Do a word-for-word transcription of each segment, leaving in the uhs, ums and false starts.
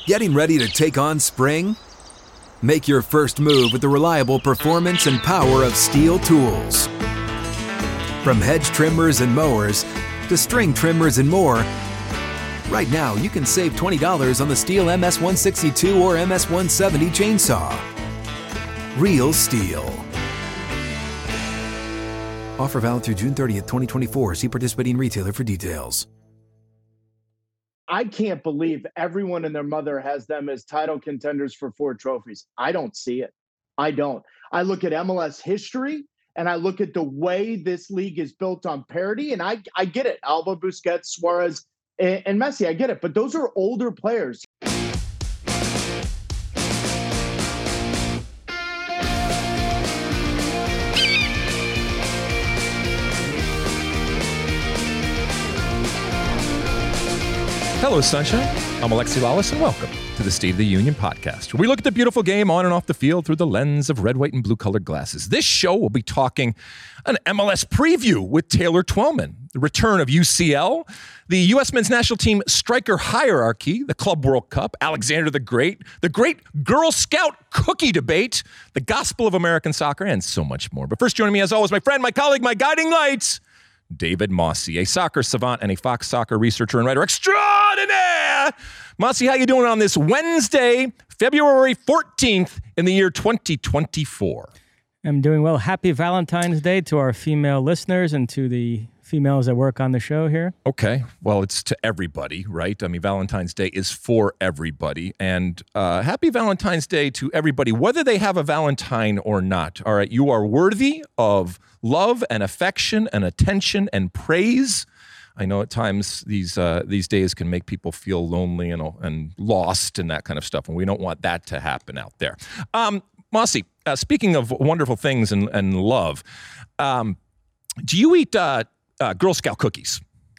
Getting ready to take on spring? Make your first move with the reliable performance and power of Steel tools. From hedge trimmers and mowers to string trimmers and more, right now you can save twenty dollars on the Steel M S one sixty-two or M S one seventy chainsaw. Real Steel. Offer valid through June thirtieth, twenty twenty-four. See participating retailer for details. I can't believe everyone and their mother has them as title contenders for four trophies. I don't see it. I don't. I look at M L S history and I look at the way this league is built on parity, and I, I get it. Alba, Busquets, Suarez, and, and Messi, I get it. But those are older players. Hello, Sunshine. I'm Alexi Lawless, and welcome to the State of the Union podcast, where we look at the beautiful game on and off the field through the lens of red, white, and blue-colored glasses. This show will be talking an M L S preview with Taylor Twellman, the return of U C L, the U S men's national team striker hierarchy, the Club World Cup, Alexander the Great, the great Girl Scout cookie debate, the gospel of American soccer, and so much more. But first, joining me, as always, my friend, my colleague, my guiding light, David Mosse, a soccer savant and a Fox soccer researcher and writer extraordinaire. Mosse, how you doing on this Wednesday, February fourteenth in the year twenty twenty-four? I'm doing well. Happy Valentine's Day to our female listeners and to the females that work on the show here. Okay. Well, it's to everybody, right? I mean, Valentine's Day is for everybody. And uh, happy Valentine's Day to everybody, whether they have a Valentine or not. All right. You are worthy of love and affection and attention and praise. I know at times these uh, these days can make people feel lonely and, and lost and that kind of stuff. And we don't want that to happen out there. Um, Mosse, uh, speaking of wonderful things and, and love, um, do you eat uh, uh, Girl Scout cookies?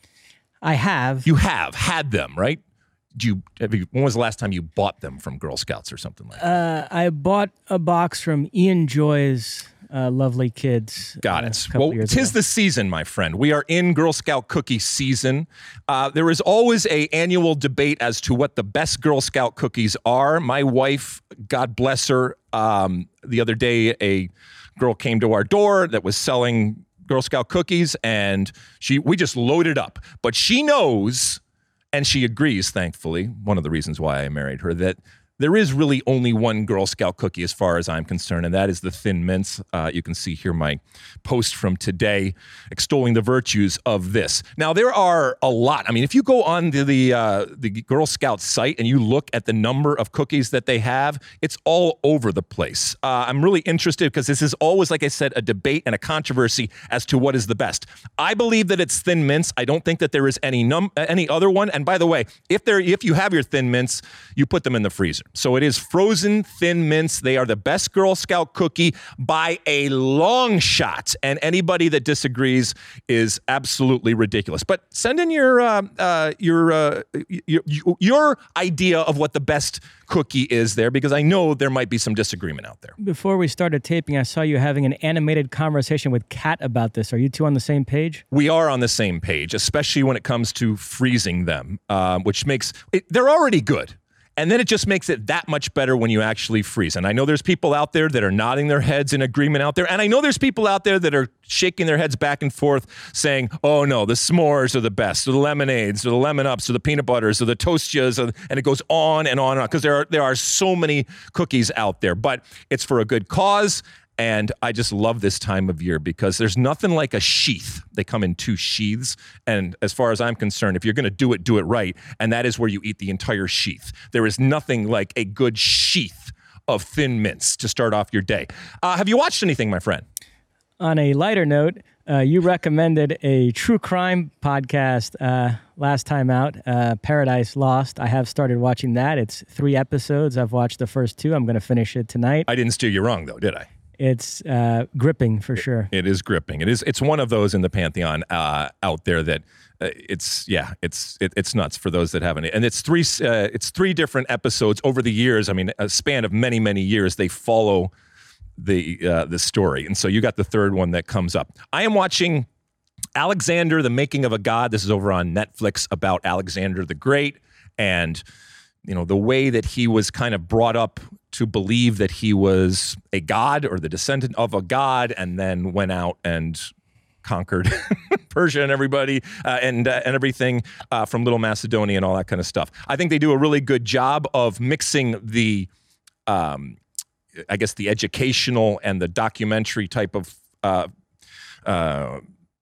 I have. You have had them, right? Do you, have you, when was the last time you bought them from Girl Scouts or something like that? Uh, I bought a box from Ian Joy's uh, Lovely Kids. Got uh, it. Well, tis the season, my friend. We are in Girl Scout cookie season. Uh, there is always a annual debate as to what the best Girl Scout cookies are. My wife, God bless her, um, the other day a girl came to our door that was selling Girl Scout cookies, and she we just loaded up. But she knows, and she agrees, thankfully, one of the reasons why I married her, that there is really only one Girl Scout cookie as far as I'm concerned, and that is the Thin Mints. Uh, you can see here my post from today extolling the virtues of this. Now, there are a lot. I mean, if you go on to the, uh, the Girl Scout site and you look at the number of cookies that they have, it's all over the place. Uh, I'm really interested because this is always, like I said, a debate and a controversy as to what is the best. I believe that it's Thin Mints. I don't think that there is any num any other one. And by the way, if there if you have your Thin Mints, you put them in the freezer. So it is frozen Thin Mints. They are the best Girl Scout cookie by a long shot. And anybody that disagrees is absolutely ridiculous. But send in your uh, uh, your, uh, your your idea of what the best cookie is there, because I know there might be some disagreement out there. Before we started taping, I saw you having an animated conversation with Kat about this. Are you two on the same page? We are on the same page, especially when it comes to freezing them, uh, which makes it, they're already good. And then it just makes it that much better when you actually freeze. And I know there's people out there that are nodding their heads in agreement out there. And I know there's people out there that are shaking their heads back and forth saying, oh no, the s'mores are the best, or the lemonades, or the lemon ups, or the peanut butters, or the toastias, or, and it goes on and on and on. Because there are, there are so many cookies out there. But it's for a good cause. And I just love this time of year because there's nothing like a sheath. They come in two sheaths. And as far as I'm concerned, if you're going to do it, do it right. And that is where you eat the entire sheath. There is nothing like a good sheath of Thin Mints to start off your day. Uh, have you watched anything, my friend? On a lighter note, uh, you recommended a true crime podcast uh, last time out, uh, Paradise Lost. I have started watching that. It's three episodes. I've watched the first two. I'm going to finish it tonight. I didn't steer you wrong, though, did I? It's uh, gripping for sure. It is gripping. It is. It's one of those in the pantheon uh, out there that uh, it's yeah. It's it, it's nuts for those that haven't. And it's three. Uh, it's three different episodes over the years. I mean, a span of many many years. They follow the uh, the story, and so you got the third one that comes up. I am watching Alexander, the Making of a God. This is over on Netflix about Alexander the Great and you know, the way that he was kind of brought up to believe that he was a god or the descendant of a god, and then went out and conquered Persia and everybody uh, and uh, and everything uh, from Little Macedonia and all that kind of stuff. I think they do a really good job of mixing the, um, I guess, the educational and the documentary type of uh, uh,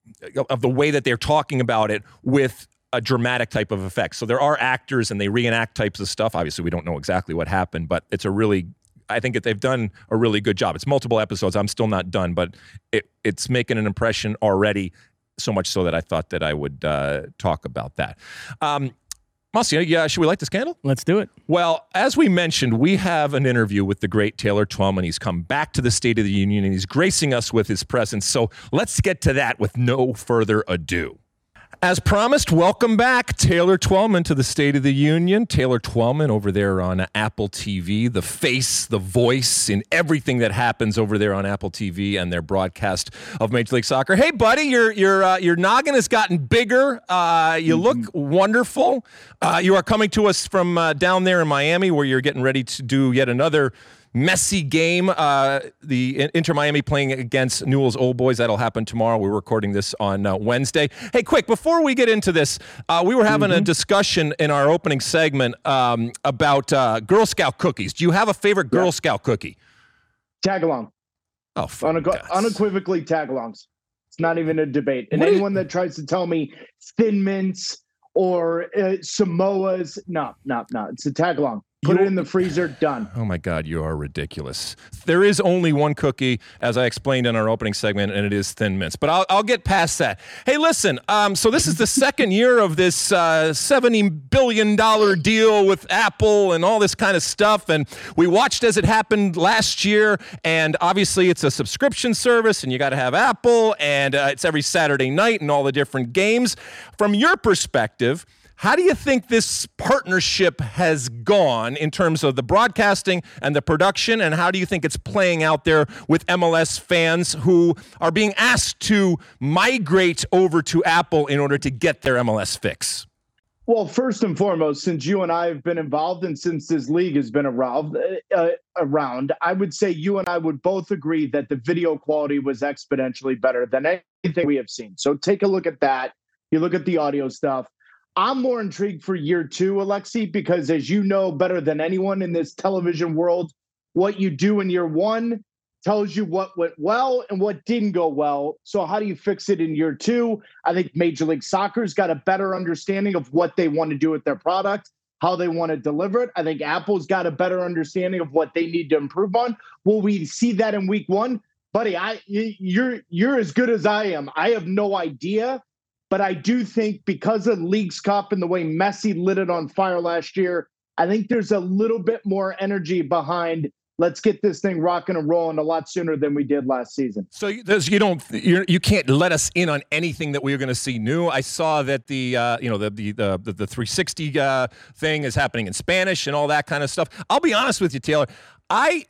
of the way that they're talking about it with a dramatic type of effect. So there are actors and they reenact types of stuff. Obviously, we don't know exactly what happened, but it's a really, I think that they've done a really good job. It's multiple episodes. I'm still not done, but it, it's making an impression already, so much so that I thought that I would uh, talk about that. Um, Mossy, yeah, should we light the candle? Let's do it. Well, as we mentioned, we have an interview with the great Taylor Twellman. He's come back to the State of the Union, and he's gracing us with his presence. So let's get to that with no further ado. As promised, welcome back, Taylor Twellman, to the State of the Union. Taylor Twellman over there on Apple T V, the face, the voice in everything that happens over there on Apple T V and their broadcast of Major League Soccer. Hey, buddy, your your uh, your noggin has gotten bigger. Uh, you look wonderful. Uh, you are coming to us from uh, down there in Miami, where you're getting ready to do yet another messy game. Uh, the Inter Miami playing against Newell's Old Boys. That'll happen tomorrow. We're recording this on uh, Wednesday. Hey, quick, before we get into this, uh, we were having mm-hmm. a discussion in our opening segment um, about uh, Girl Scout cookies. Do you have a favorite Girl yeah. Scout cookie? Tag-along. Oh, Unequ- unequivocally tag-alongs. It's not even a debate. And what anyone you- that tries to tell me Thin Mints or uh, Samoas, no, no, no. It's a tag-along. Put it in the freezer, done. Oh, my God, you are ridiculous. There is only one cookie, as I explained in our opening segment, and it is Thin Mints. But I'll, I'll get past that. Hey, listen, um, so this is the second year of this uh, seventy billion dollars deal with Apple and all this kind of stuff. And we watched as it happened last year. And obviously, it's a subscription service, and you got to have Apple. And uh, it's every Saturday night and all the different games. From your perspective, how do you think this partnership has gone in terms of the broadcasting and the production, and how do you think it's playing out there with M L S fans who are being asked to migrate over to Apple in order to get their M L S fix? Well, first and foremost, since you and I have been involved and since this league has been around, uh, around, I would say you and I would both agree that the video quality was exponentially better than anything we have seen. So take a look at that. You look at the audio stuff. I'm more intrigued for year two, Alexi, because as you know better than anyone in this television world, what you do in year one tells you what went well and what didn't go well. So how do you fix it in year two? I think Major League Soccer's got a better understanding of what they want to do with their product, how they want to deliver it. I think Apple's got a better understanding of what they need to improve on. Will we see that in week one? Buddy, I you're you're as good as I am. I have no idea. But I do think because of Leagues Cup and the way Messi lit it on fire last year, I think there's a little bit more energy behind let's get this thing rocking and rolling a lot sooner than we did last season. So you, you don't, you're, you can't let us in on anything that we're going to see new. I saw that the, uh, you know, the the the, the three sixty uh, thing is happening in Spanish and all that kind of stuff. I'll be honest with you, Taylor. I.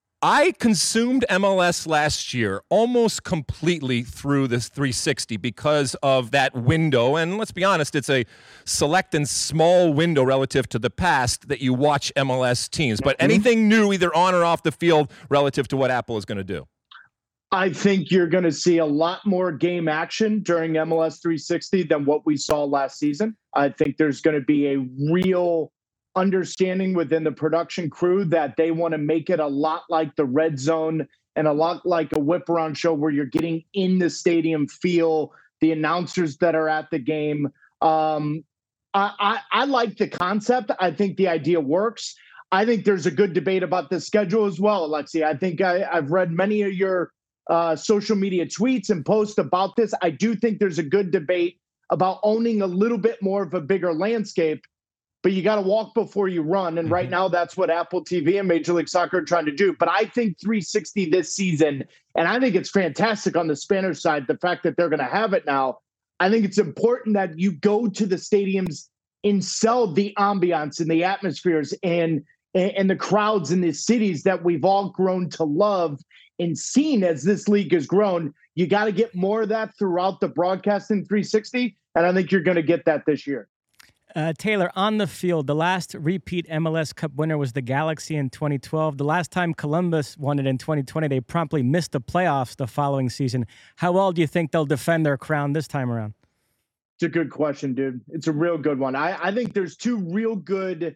I consumed M L S last year almost completely through this three sixty because of that window. And let's be honest, it's a select and small window relative to the past that you watch M L S teams. But anything new, either on or off the field, relative to what Apple is going to do? I think you're going to see a lot more game action during M L S three sixty than what we saw last season. I think there's going to be a real understanding within the production crew that they want to make it a lot like the Red Zone and a lot like a whip around show where you're getting in the stadium feel, the announcers that are at the game. Um, I, I, I like the concept. I think the idea works. I think there's a good debate about the schedule as well, Alexi. I think I, I've read many of your uh, social media tweets and posts about this. I do think there's a good debate about owning a little bit more of a bigger landscape. But you got to walk before you run. And right now, that's what Apple T V and Major League Soccer are trying to do. But I think three sixty this season, and I think it's fantastic on the Spanish side, the fact that they're going to have it now. I think it's important that you go to the stadiums and sell the ambiance and the atmospheres and, and the crowds in the cities that we've all grown to love and seen as this league has grown. You got to get more of that throughout the broadcast in three sixty. And I think you're going to get that this year. Uh, Taylor, on the field, the last repeat M L S Cup winner was the Galaxy in twenty twelve. The last time Columbus won it in twenty twenty, they promptly missed the playoffs the following season. How well do you think they'll defend their crown this time around? It's a good question, dude. It's a real good one. I, I think there's two real good.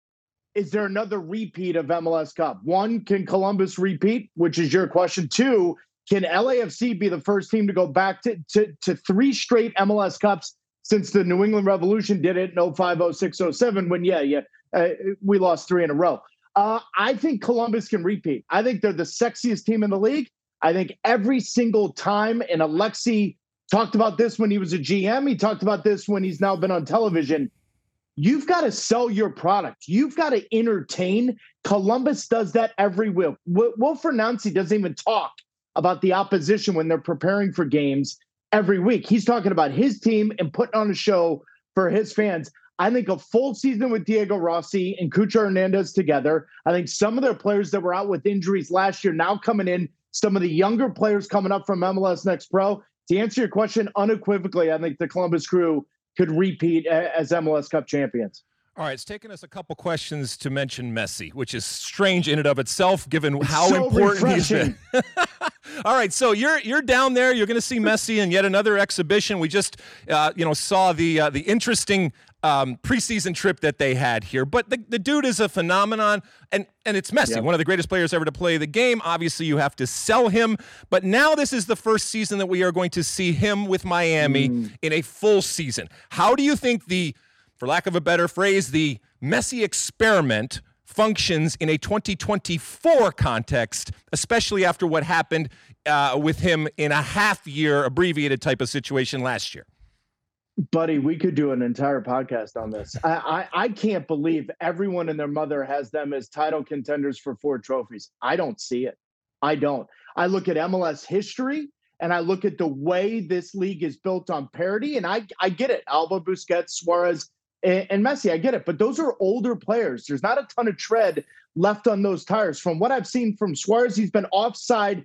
Is there another repeat of M L S Cup? One, can Columbus repeat, which is your question? Two, can L A F C be the first team to go back to, to, to three straight M L S Cups since the New England Revolution did it in oh five, oh six, oh seven when, yeah, yeah, uh, we lost three in a row. Uh, I think Columbus can repeat. I think they're the sexiest team in the league. I think every single time, and Alexi talked about this when he was a G M, he talked about this when he's now been on television, you've got to sell your product. You've got to entertain. Columbus does that every week. Will Fernandes doesn't even talk about the opposition when they're preparing for games every week. He's talking about his team and putting on a show for his fans. I think a full season with Diego Rossi and Cucho Hernandez together. I think some of their players that were out with injuries last year now coming in, some of the younger players coming up from M L S Next Pro. To answer your question unequivocally, I think the Columbus Crew could repeat as M L S Cup champions. All right, it's taken us a couple questions to mention Messi, which is strange in and of itself, given It's how so important refreshing. he's been. All right, so you're you're down there. You're going to see Messi in yet another exhibition. We just, uh, you know, saw the uh, the interesting um, preseason trip that they had here. But the, the dude is a phenomenon, and and it's Messi, Yep. one of the greatest players ever to play the game. Obviously, you have to sell him. But now this is the first season that we are going to see him with Miami Mm. in a full season. How do you think the, for lack of a better phrase, the Messi experiment functions in a twenty twenty-four context, especially after what happened uh, with him in a half-year abbreviated type of situation last year? Buddy, we could do an entire podcast on this. I, I I can't believe everyone and their mother has them as title contenders for four trophies. I don't see it. I don't. I look at M L S history and I look at the way this league is built on parity, and I I get it. Alba, Busquets, Suarez, and, and Messi, I get it. But those are older players. There's not a ton of tread left on those tires. From what I've seen from Suarez, he's been offside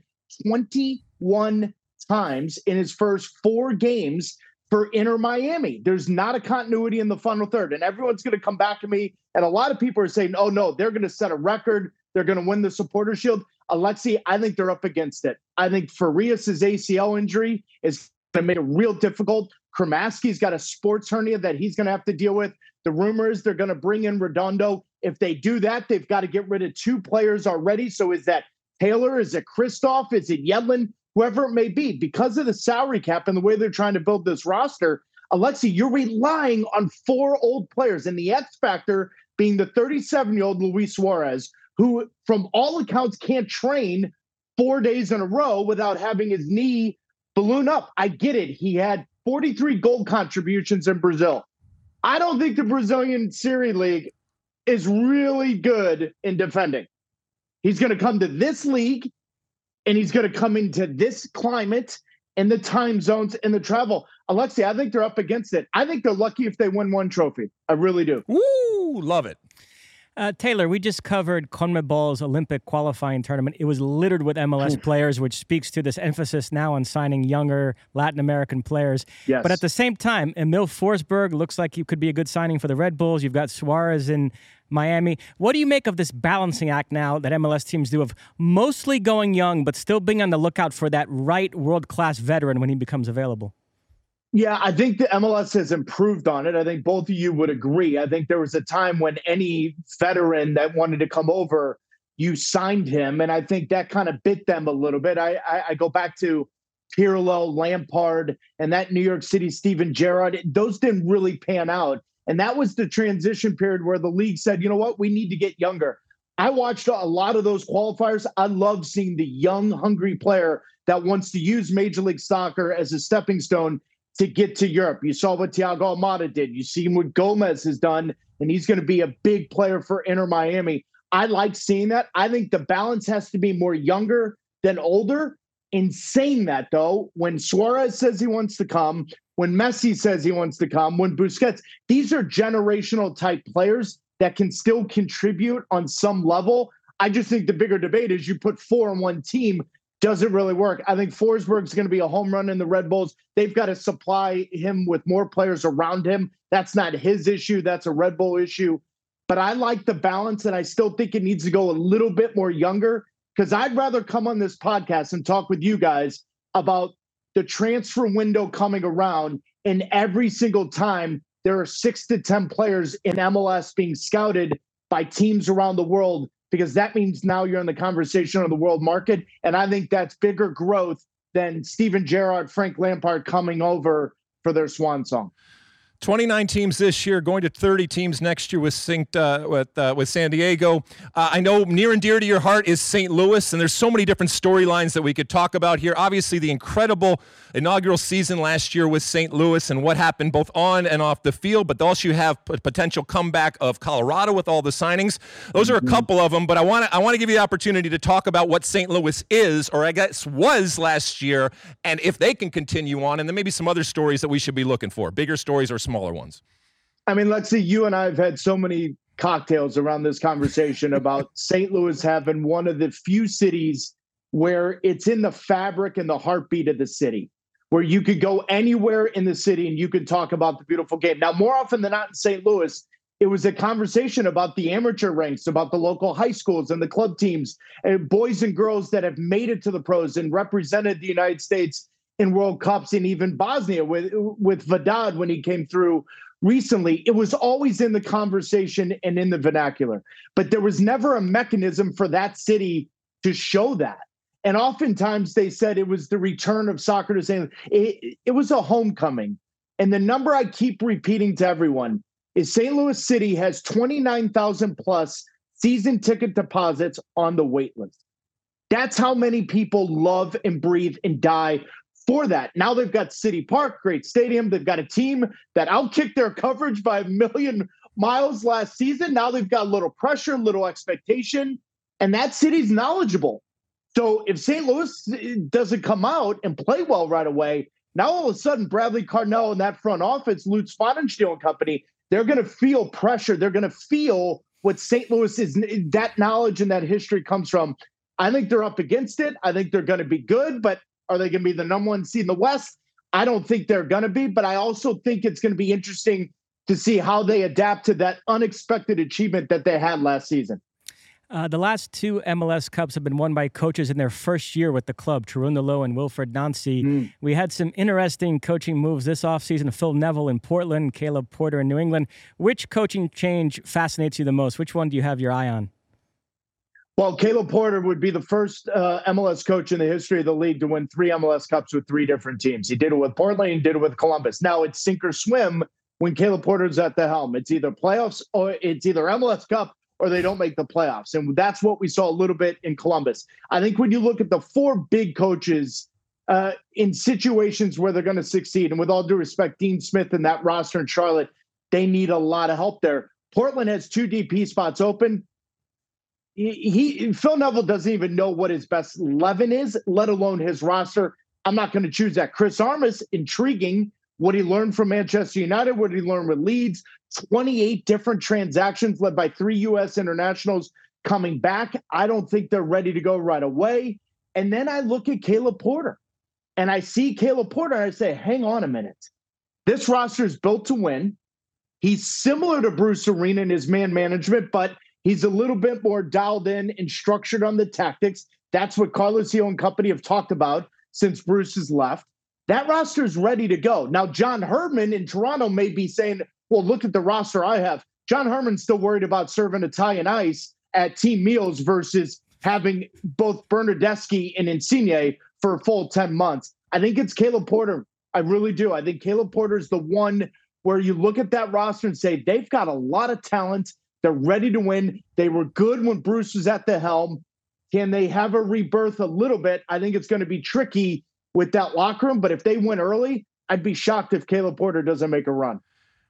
twenty-one times in his first four games for Inter Miami. There's not a continuity in the final third. And everyone's going to come back to me. And a lot of people are saying, oh, no, they're going to set a record. They're going to win the Supporter Shield. Alexi, I think they're up against it. I think Farias' A C L injury is going to make it real difficult. Kramaski's got a sports hernia that he's going to have to deal with. The rumor is they're going to bring in Redondo. If they do that, they've got to get rid of two players already. So is that Taylor? Is it Kristoff? Is it Yedlin? Whoever it may be, because of the salary cap and the way they're trying to build this roster, Alexi, you're relying on four old players, and the X factor being the thirty-seven-year-old Luis Suarez, who, from all accounts, can't train four days in a row without having his knee balloon up. I get it. He had forty-three goal contributions in Brazil. I don't think the Brazilian Serie League is really good in defending. He's going to come to this league, and he's going to come into this climate and the time zones and the travel. Alexi, I think they're up against it. I think they're lucky if they win one trophy. I really do. Woo, love it. Uh, Taylor, we just covered CONMEBOL's Olympic qualifying tournament. It was littered with M L S players, which speaks to this emphasis now on signing younger Latin American players. Yes. But at the same time, Emil Forsberg looks like he could be a good signing for the Red Bulls. You've got Suarez in Miami. What do you make of this balancing act now that M L S teams do of mostly going young, but still being on the lookout for that right world-class veteran when he becomes available? Yeah, I think the M L S has improved on it. I think both of you would agree. I think there was a time when any veteran that wanted to come over, you signed him. And I think that kind of bit them a little bit. I, I, I go back to Pirlo, Lampard, and that New York City Steven Gerrard. Those didn't really pan out. And that was the transition period where the league said, you know what, we need to get younger. I watched a lot of those qualifiers. I love seeing the young, hungry player that wants to use Major League Soccer as a stepping stone to get to Europe. You saw what Thiago Almada did. You see what Gomez has done, and he's going to be a big player for Inter Miami. I like seeing that. I think the balance has to be more younger than older. In saying that, though, when Suarez says he wants to come, when Messi says he wants to come, when Busquets, these are generational type players that can still contribute on some level. I just think the bigger debate is you put four on one team. doesn't really work. I think Forsberg's going to be a home run in the Red Bulls. They've got to supply him with more players around him. That's not his issue. That's a Red Bull issue. But I like the balance, and I still think it needs to go a little bit more younger, because I'd rather come on this podcast and talk with you guys about the transfer window coming around, and every single time there are six to ten players in M L S being scouted by teams around the world, because that means now you're in the conversation of the world market. And I think that's bigger growth than Steven Gerrard, Frank Lampard coming over for their swan song. twenty-nine teams this year, going to thirty teams next year with Saint uh, with uh, with San Diego. Uh, I know near and dear to your heart is Saint Louis, and there's so many different storylines that we could talk about here. Obviously, the incredible inaugural season last year with Saint Louis and what happened both on and off the field, but also you have a potential comeback of Colorado with all the signings. Those are a couple of them, but I want to I want to give you the opportunity to talk about what Saint Louis is, or I guess was last year, and if they can continue on, and then maybe some other stories that we should be looking for, bigger stories or smaller ones. I mean, let's see, you and I have had so many cocktails around this conversation about Saint Louis having one of the few cities where it's in the fabric and the heartbeat of the city, where you could go anywhere in the city and you could talk about the beautiful game. Now, more often than not in Saint Louis, it was a conversation about the amateur ranks, about the local high schools and the club teams, and boys and girls that have made it to the pros and represented the United States in World Cups, and even Bosnia with with Vedad when he came through recently. It was always in the conversation and in the vernacular, but there was never a mechanism for that city to show that. And oftentimes they said it was the return of soccer to Saint Louis. It, it was a homecoming. And the number I keep repeating to everyone is Saint Louis City has twenty-nine thousand plus season ticket deposits on the wait list. That's how many people love and breathe and die for that. Now they've got City Park, great stadium. They've got a team that outkicked their coverage by a million miles last season. Now they've got a little pressure, little expectation, and that city's knowledgeable. So if Saint Louis doesn't come out and play well right away, now all of a sudden Bradley Cardinal and that front office, Lutz Pfannenstiel and company, they're going to feel pressure. They're going to feel what Saint Louis is, that knowledge and that history comes from. I think they're up against it. I think they're going to be good, but are they going to be the number one seed in the West? I don't think they're going to be, but I also think it's going to be interesting to see how they adapt to that unexpected achievement that they had last season. Uh, the last two M L S Cups have been won by coaches in their first year with the club, Tarun Lowe and Wilfred Nancy. Mm. We had some interesting coaching moves this offseason. Phil Neville in Portland, Caleb Porter in New England. Which coaching change fascinates you the most? Which one do you have your eye on? Well, Caleb Porter would be the first uh, M L S coach in the history of the league to win three M L S Cups with three different teams. He did it with Portland, he did it with Columbus. Now it's sink or swim when Caleb Porter's at the helm. It's either playoffs or it's either M L S Cup or they don't make the playoffs. And that's what we saw a little bit in Columbus. I think when you look at the four big coaches uh, in situations where they're going to succeed, and with all due respect, Dean Smith and that roster in Charlotte, they need a lot of help there. Portland has two D P spots open. He, Phil Neville doesn't even know what his best eleven is, let alone his roster. I'm not going to choose that. Chris Armas, intriguing. What he learned from Manchester United, what he learned with Leeds, twenty-eight different transactions led by three U S internationals coming back. I don't think they're ready to go right away. And then I look at Caleb Porter, and I see Caleb Porter, and I say, hang on a minute. This roster is built to win. He's similar to Bruce Arena in his man management, but he's a little bit more dialed in and structured on the tactics. That's what Carlos Gil and company have talked about since Bruce has left. That roster is ready to go. Now, John Herdman in Toronto may be saying, well, look at the roster I have. John Herdman's still worried about serving Italian ice at team meals versus having both Bernardeschi and Insigne for a full ten months. I think it's Caleb Porter. I really do. I think Caleb Porter is the one where you look at that roster and say, they've got a lot of talent. They're ready to win. They were good when Bruce was at the helm. Can they have a rebirth a little bit? I think it's going to be tricky with that locker room. But if they win early, I'd be shocked if Caleb Porter doesn't make a run.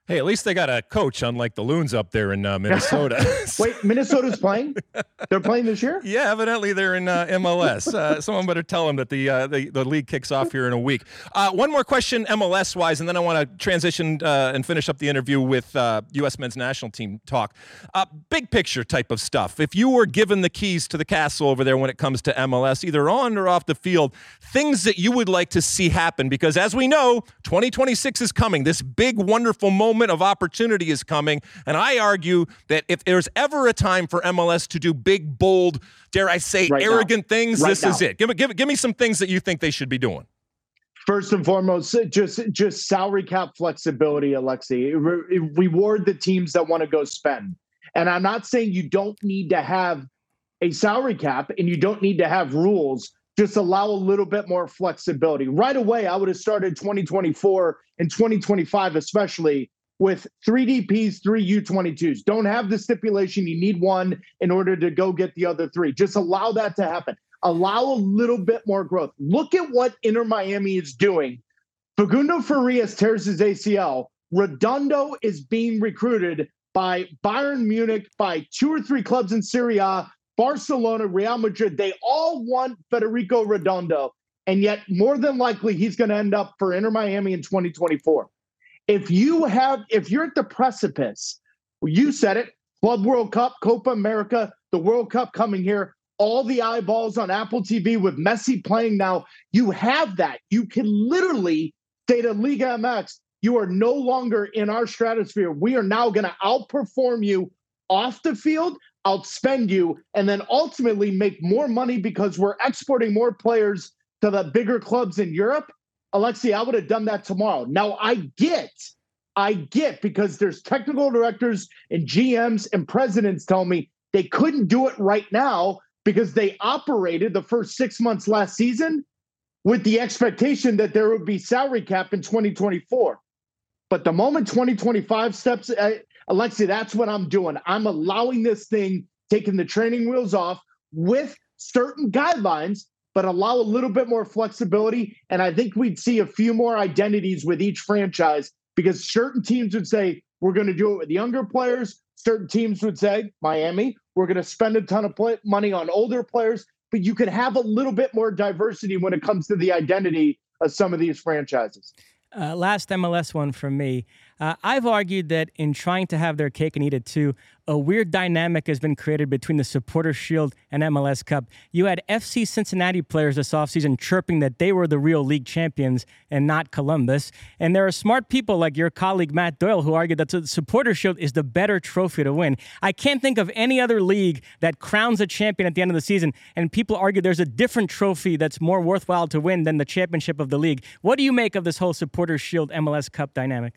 Hey, at least they got a coach, unlike the Loons up there in uh, Minnesota. Wait, Minnesota's playing? They're playing this year? Yeah, evidently they're in uh, M L S. Uh, someone better tell them that the, uh, the the league kicks off here in a week. Uh, one more question, M L S-wise, and then I want to transition uh, and finish up the interview with uh, U S men's national team talk. Uh, big picture type of stuff. If you were given the keys to the castle over there when it comes to M L S, either on or off the field, things that you would like to see happen, because as we know, twenty twenty-six is coming. This big, wonderful moment of opportunity is coming, and I argue that if there's ever a time for M L S to do big, bold, dare I say, right arrogant now. things, right this now. is it. Give, give, give me some things that you think they should be doing. First and foremost, just just salary cap flexibility, Alexi. Re- reward the teams that want to go spend. And I'm not saying you don't need to have a salary cap and you don't need to have rules. Just allow a little bit more flexibility. Right away, I would have started twenty twenty-four and twenty twenty-five, especially with three D Ps, three U twenty-twos. Don't have the stipulation you need one in order to go get the other three. Just allow that to happen. Allow a little bit more growth. Look at what Inter Miami is doing. Facundo Farias tears his A C L. Redondo is being recruited by Bayern Munich, by two or three clubs in Serie A, Barcelona, Real Madrid. They all want Federico Redondo, and yet more than likely he's going to end up for Inter Miami in twenty twenty-four. If you have, if you're at the precipice, you said it, Club World Cup, Copa America, the World Cup coming here, all the eyeballs on Apple T V with Messi playing now, you have that. You can literally say to Liga M X, you are no longer in our stratosphere. We are now going to outperform you off the field, outspend you, and then ultimately make more money because we're exporting more players to the bigger clubs in Europe. Alexi, I would have done that tomorrow. Now, I get, I get, because there's technical directors and G Ms and presidents tell me they couldn't do it right now because they operated the first six months last season with the expectation that there would be salary cap in twenty twenty-four. But the moment twenty twenty-five steps, uh, Alexi, that's what I'm doing. I'm allowing this thing, taking the training wheels off with certain guidelines, but allow a little bit more flexibility. And I think we'd see a few more identities with each franchise, because certain teams would say, we're going to do it with younger players. Certain teams would say, Miami, we're going to spend a ton of play- money on older players. But you can have a little bit more diversity when it comes to the identity of some of these franchises. Uh, last M L S one from me. Uh, I've argued that in trying to have their cake and eat it too, a weird dynamic has been created between the Supporters Shield and M L S Cup. You had F C Cincinnati players this offseason chirping that they were the real league champions and not Columbus. And there are smart people like your colleague Matt Doyle who argue that the Supporters Shield is the better trophy to win. I can't think of any other league that crowns a champion at the end of the season, and people argue there's a different trophy that's more worthwhile to win than the championship of the league. What do you make of this whole Supporters Shield M L S Cup dynamic?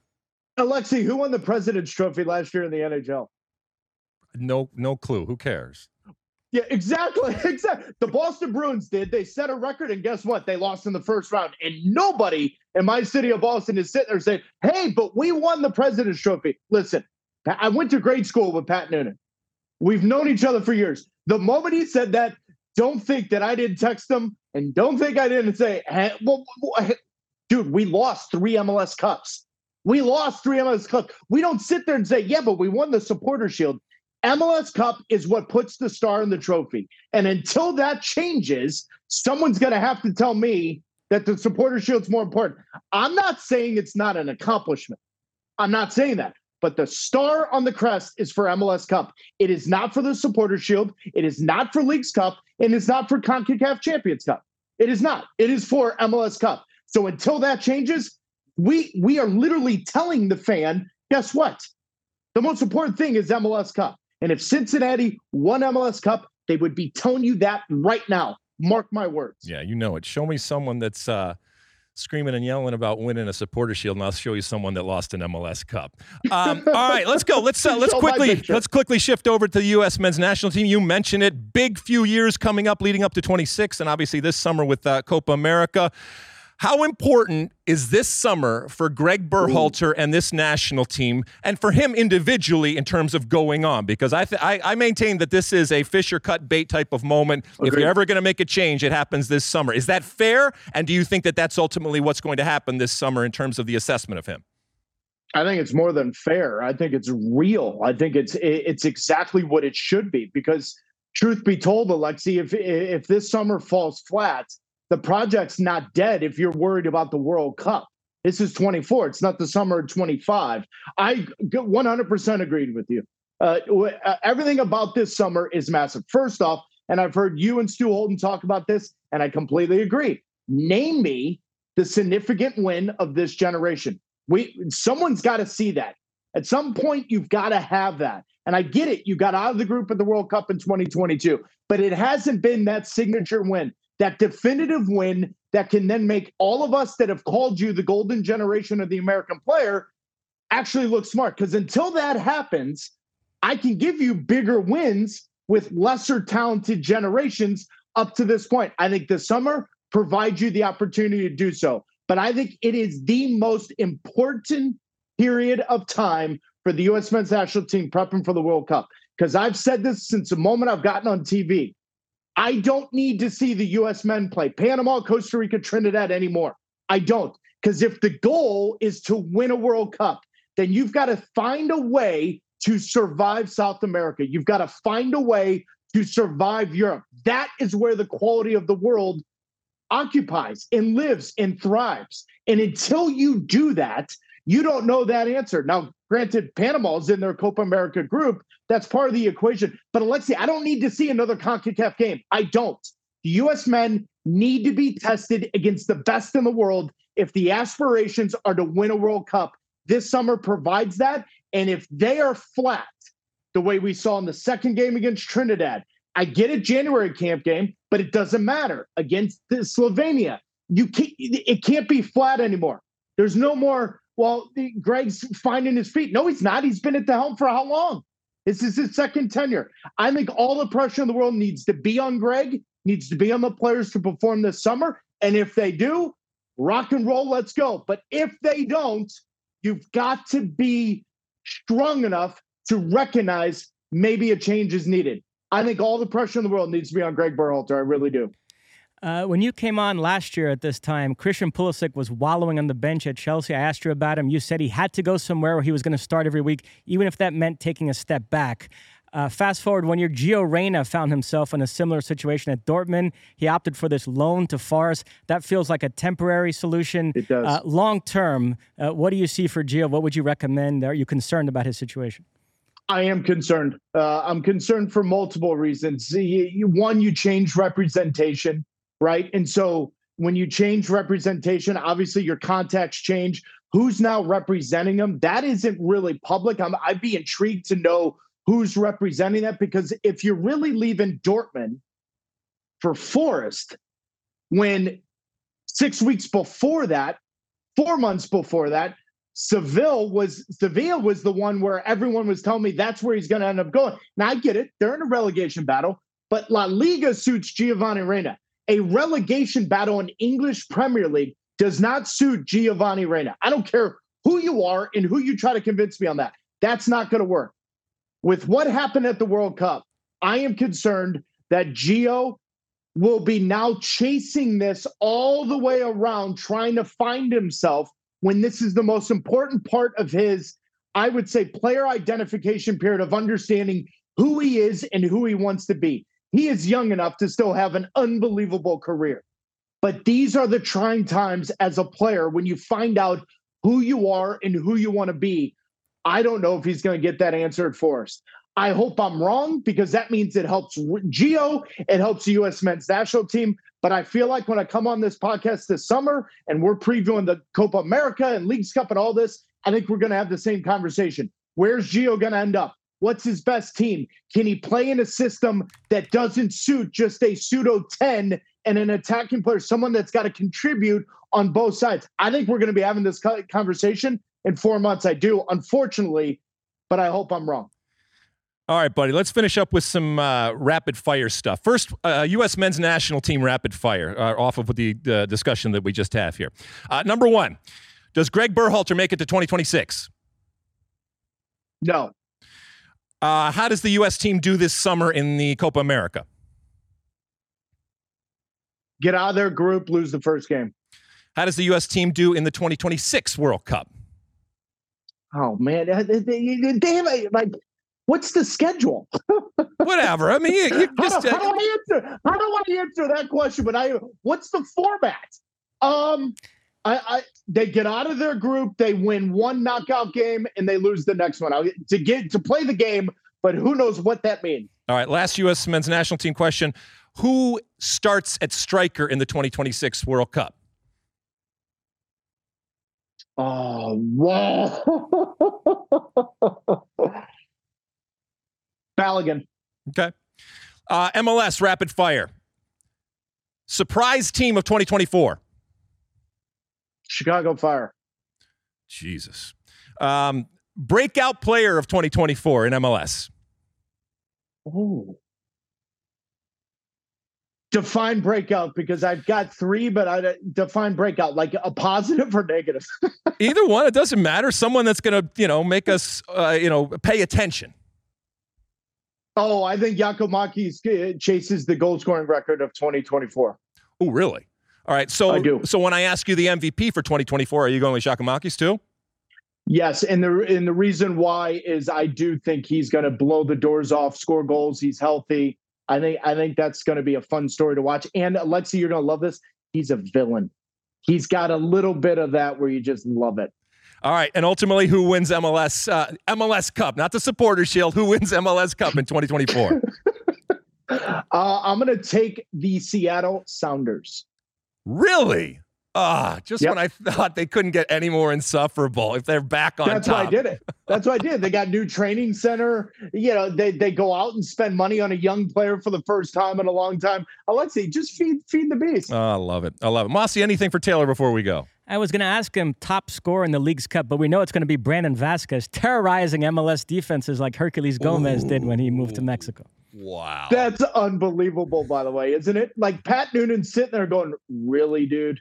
Alexi, who won the President's Trophy last year in the N H L? No, no clue. Who cares? Yeah, exactly. Exactly. The Boston Bruins did. They set a record, and guess what? They lost in the first round. And nobody in my city of Boston is sitting there saying, hey, but we won the President's Trophy. Listen, I went to grade school with Pat Noonan. We've known each other for years. The moment he said that, don't think that I didn't text him, and don't think I didn't say, hey, well, well, dude, we lost three M L S Cups. We lost three M L S Cups. We don't sit there and say, yeah, but we won the Supporter Shield. M L S Cup is what puts the star in the trophy. And until that changes, someone's going to have to tell me that the Supporter Shield's more important. I'm not saying it's not an accomplishment. I'm not saying that. But the star on the crest is for M L S Cup. It is not for the Supporter Shield. It is not for Leagues Cup. And it's not for CONCACAF Champions Cup. It is not. It is for M L S Cup. So until that changes, we we are literally telling the fan, guess what? The most important thing is M L S Cup. And if Cincinnati won M L S Cup, they would be telling you that right now. Mark my words. Yeah, you know it. Show me someone that's uh, screaming and yelling about winning a Supporter Shield, and I'll show you someone that lost an M L S Cup. Um, all right, let's go. Let's uh, let's quickly let's quickly shift over to the U S men's national team. You mentioned it. Big few years coming up, leading up to twenty-six, and obviously this summer with uh, Copa America. How important is this summer for Greg Berhalter and this national team, and for him individually in terms of going on? Because I th- I, I maintain that this is a fish or cut bait type of moment. Agreed. If you're ever going to make a change, it happens this summer. Is that fair? And do you think that that's ultimately what's going to happen this summer in terms of the assessment of him? I think it's more than fair. I think it's real. I think it's it's exactly what it should be, because truth be told, Alexi, if if this summer falls flat, the project's not dead if you're worried about the World Cup. This is twenty-four. It's not the summer of twenty-five. I one hundred percent agreed with you. Uh, everything about this summer is massive. First off, and I've heard you and Stu Holden talk about this, and I completely agree. Name me the significant win of this generation. We someone's got to see that. At some point, you've got to have that. And I get it. You got out of the group at the World Cup in twenty twenty-two, but it hasn't been that signature win, that definitive win that can then make all of us that have called you the golden generation of the American player actually look smart. Because until that happens, I can give you bigger wins with lesser talented generations up to this point. I think this summer provides you the opportunity to do so. But I think it is the most important period of time for the U S men's national team prepping for the World Cup. Because I've said this since the moment I've gotten on T V. I don't need to see the U S men play Panama, Costa Rica, Trinidad anymore. I don't. Because if the goal is to win a World Cup, then you've got to find a way to survive South America. You've got to find a way to survive Europe. That is where the quality of the world occupies and lives and thrives. And until you do that, you don't know that answer. Now, granted, Panama is in their Copa America group. That's part of the equation. But Alexi, I don't need to see another CONCACAF game. I don't. The U S men need to be tested against the best in the world if the aspirations are to win a World Cup. This summer provides that. And if they are flat, the way we saw in the second game against Trinidad, I get a January camp game, but it doesn't matter. Against the Slovenia, you can't, it can't be flat anymore. There's no more, well, Greg's finding his feet. No, he's not. He's been at the helm for how long? This is his second tenure. I think all the pressure in the world needs to be on Greg, needs to be on the players to perform this summer. And if they do, rock and roll, let's go. But if they don't, you've got to be strong enough to recognize maybe a change is needed. I think all the pressure in the world needs to be on Greg Berhalter. I really do. Uh, when you came on last year at this time, Christian Pulisic was wallowing on the bench at Chelsea. I asked you about him. You said he had to go somewhere where he was going to start every week, even if that meant taking a step back. Uh, fast forward one year, Gio Reyna found himself in a similar situation at Dortmund. He opted for this loan to Forest. That feels like a temporary solution. It does. Uh, long term, uh, what do you see for Gio? What would you recommend? Are you concerned about his situation? I am concerned. Uh, I'm concerned for multiple reasons. You, you, one, you change representation, right? And so when you change representation, obviously your contacts change. Who's now representing him? That isn't really public. I'm, I'd be intrigued to know who's representing that, because if you're really leaving Dortmund for Forest, when six weeks before that, four months before that, Seville was Sevilla was the one where everyone was telling me that's where he's going to end up going. Now, I get it. They're in a relegation battle, but La Liga suits Giovanni Reyna. A relegation battle in English Premier League does not suit Giovanni Reyna. I don't care who you are and who you try to convince me on that. That's not going to work. With what happened at the World Cup, I am concerned that Gio will be now chasing this all the way around, trying to find himself when this is the most important part of his, I would say, player identification period of understanding who he is and who he wants to be. He is young enough to still have an unbelievable career. But these are the trying times as a player when you find out who you are and who you want to be. I don't know if he's going to get that answer at Forest. I hope I'm wrong, because that means it helps Gio, it helps the U S men's national team. But I feel like when I come on this podcast this summer and we're previewing the Copa America and Leagues Cup and all this, I think we're going to have the same conversation. Where's Gio going to end up? What's his best team? Can he play in a system that doesn't suit just a pseudo ten and an attacking player, someone that's got to contribute on both sides? I think we're going to be having this conversation in four months. I do, unfortunately, but I hope I'm wrong. All right, buddy, let's finish up with some uh, rapid fire stuff. First, uh, U S men's national team rapid fire, uh, off of the uh, discussion that we just have here. Uh, number one, does Greg Berhalter make it to twenty twenty-six? No. Uh, how does the U S team do this summer in the Copa America? Get out of their group, lose the first game. How does the U S team do in the twenty twenty-six World Cup? Oh man, damn it! Like, what's the schedule? Whatever. I mean, you, you how, just do, how do I answer? How do I answer that question? But I, what's the format? Um, I, I they get out of their group, they win one knockout game, and they lose the next one. I, to get to play the game, but who knows what that means? All right, last U S men's national team question: who starts at striker in the twenty twenty-six World Cup? Oh, wow. Balogun. Okay. Uh, M L S rapid fire. Surprise team of twenty twenty-four. Chicago Fire. Jesus. Um, breakout player of twenty twenty-four in M L S. Oh. Define breakout, because I've got three, but I define breakout like a positive or negative. Either one, it doesn't matter. Someone that's going to, you know, make us, uh, you know, pay attention. Oh, I think Giacomakis chases the goal scoring record of twenty twenty-four. Oh, really? All right. So, I do. So when I ask you the M V P for twenty twenty-four, are you going with Giacomakis too? Yes, and the and the reason why is I do think he's going to blow the doors off, score goals. He's healthy. I think I think that's going to be a fun story to watch. And Alexi, you're going to love this. He's a villain. He's got a little bit of that where you just love it. All right, and ultimately, who wins M L S uh, M L S Cup? Not the Supporter Shield. Who wins M L S Cup in twenty twenty-four? uh, I'm going to take the Seattle Sounders. Really? Ah, just Yep. when I thought they couldn't get any more insufferable, if they're back on That's top. why I did it. That's why I did. They got new training center. You know, they they go out and spend money on a young player for the first time in a long time. Alexi, just feed feed the beast. Oh, I love it. I love it. Mossy, anything for Taylor before we go? I was going to ask him top scorer in the League's Cup, but we know it's going to be Brandon Vasquez terrorizing M L S defenses like Hercules Gomez Ooh. did when he moved to Mexico. Wow. That's unbelievable, by the way, isn't it? Like Pat Noonan's sitting there going, really, dude?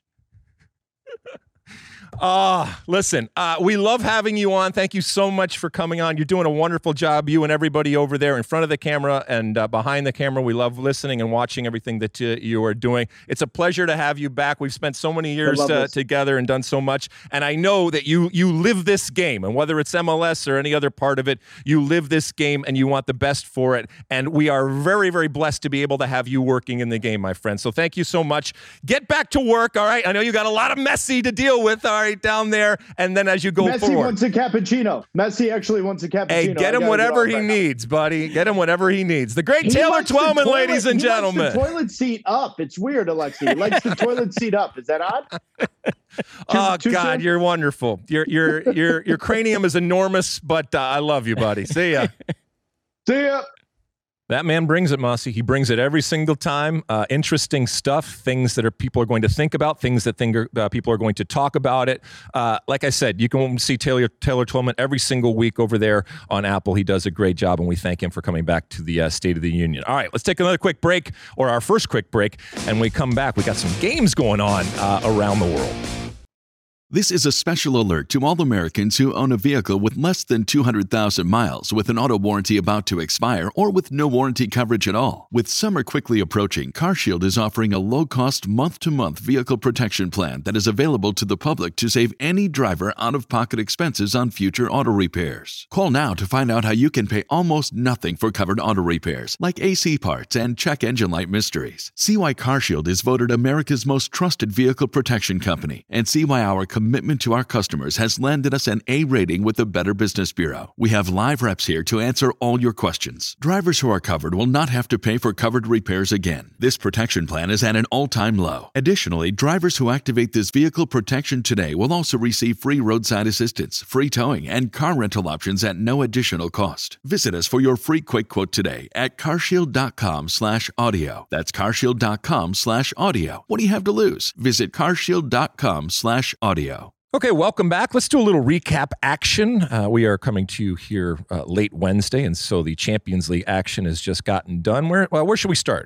Uh, listen, uh, we love having you on. Thank you so much for coming on. You're doing a wonderful job, you and everybody over there in front of the camera and uh, behind the camera. We love listening and watching everything that uh, you are doing. It's a pleasure to have you back. We've spent so many years uh, together and done so much. And I know that you you live this game, and whether it's M L S or any other part of it, you live this game and you want the best for it. And we are very, very blessed to be able to have you working in the game, my friend. So thank you so much. Get back to work, all right? I know you got a lot of Messi to deal with, all right, down there. And then as you go Messi forward. wants a cappuccino. Messi actually wants a cappuccino. Hey, get him whatever he needs, buddy. Get him whatever he needs. The great he Taylor Twellman, toilet, ladies and he gentlemen. Likes the toilet seat up. It's weird, Alexi. He likes the toilet seat up. Is that odd? Oh too God, soon? You're wonderful. Your your your your cranium is enormous, but uh, I love you, buddy. See ya. See ya. That man brings it, Mossy. He brings it every single time. Uh, interesting stuff, things that are people are going to think about, things that think are, uh, people are going to talk about it. Uh, like I said, you can see Taylor Taylor Twellman every single week over there on Apple. He does a great job, and we thank him for coming back to the uh, State of the Union. All right, let's take another quick break, or our first quick break, and we come back. We got some games going on uh, around the world. This is a special alert to all Americans who own a vehicle with less than two hundred thousand miles with an auto warranty about to expire or with no warranty coverage at all. With summer quickly approaching, CarShield is offering a low-cost month-to-month vehicle protection plan that is available to the public to save any driver out-of-pocket expenses on future auto repairs. Call now to find out how you can pay almost nothing for covered auto repairs, like A C parts and check engine light mysteries. See why CarShield is voted America's most trusted vehicle protection company, and see why our commitment to our customers has landed us an A rating with the Better Business Bureau. We have live reps here to answer all your questions. Drivers who are covered will not have to pay for covered repairs again. This protection plan is at an all-time low. Additionally, drivers who activate this vehicle protection today will also receive free roadside assistance, free towing, and car rental options at no additional cost. Visit us for your free quick quote today at carshield.com slash audio. That's carshield.com slash audio. What do you have to lose? Visit carshield.com slash audio. Okay, welcome back. Let's do a little recap action. Uh, we are coming to you here uh, late Wednesday, and so the Champions League action has just gotten done. Where, well, where should we start?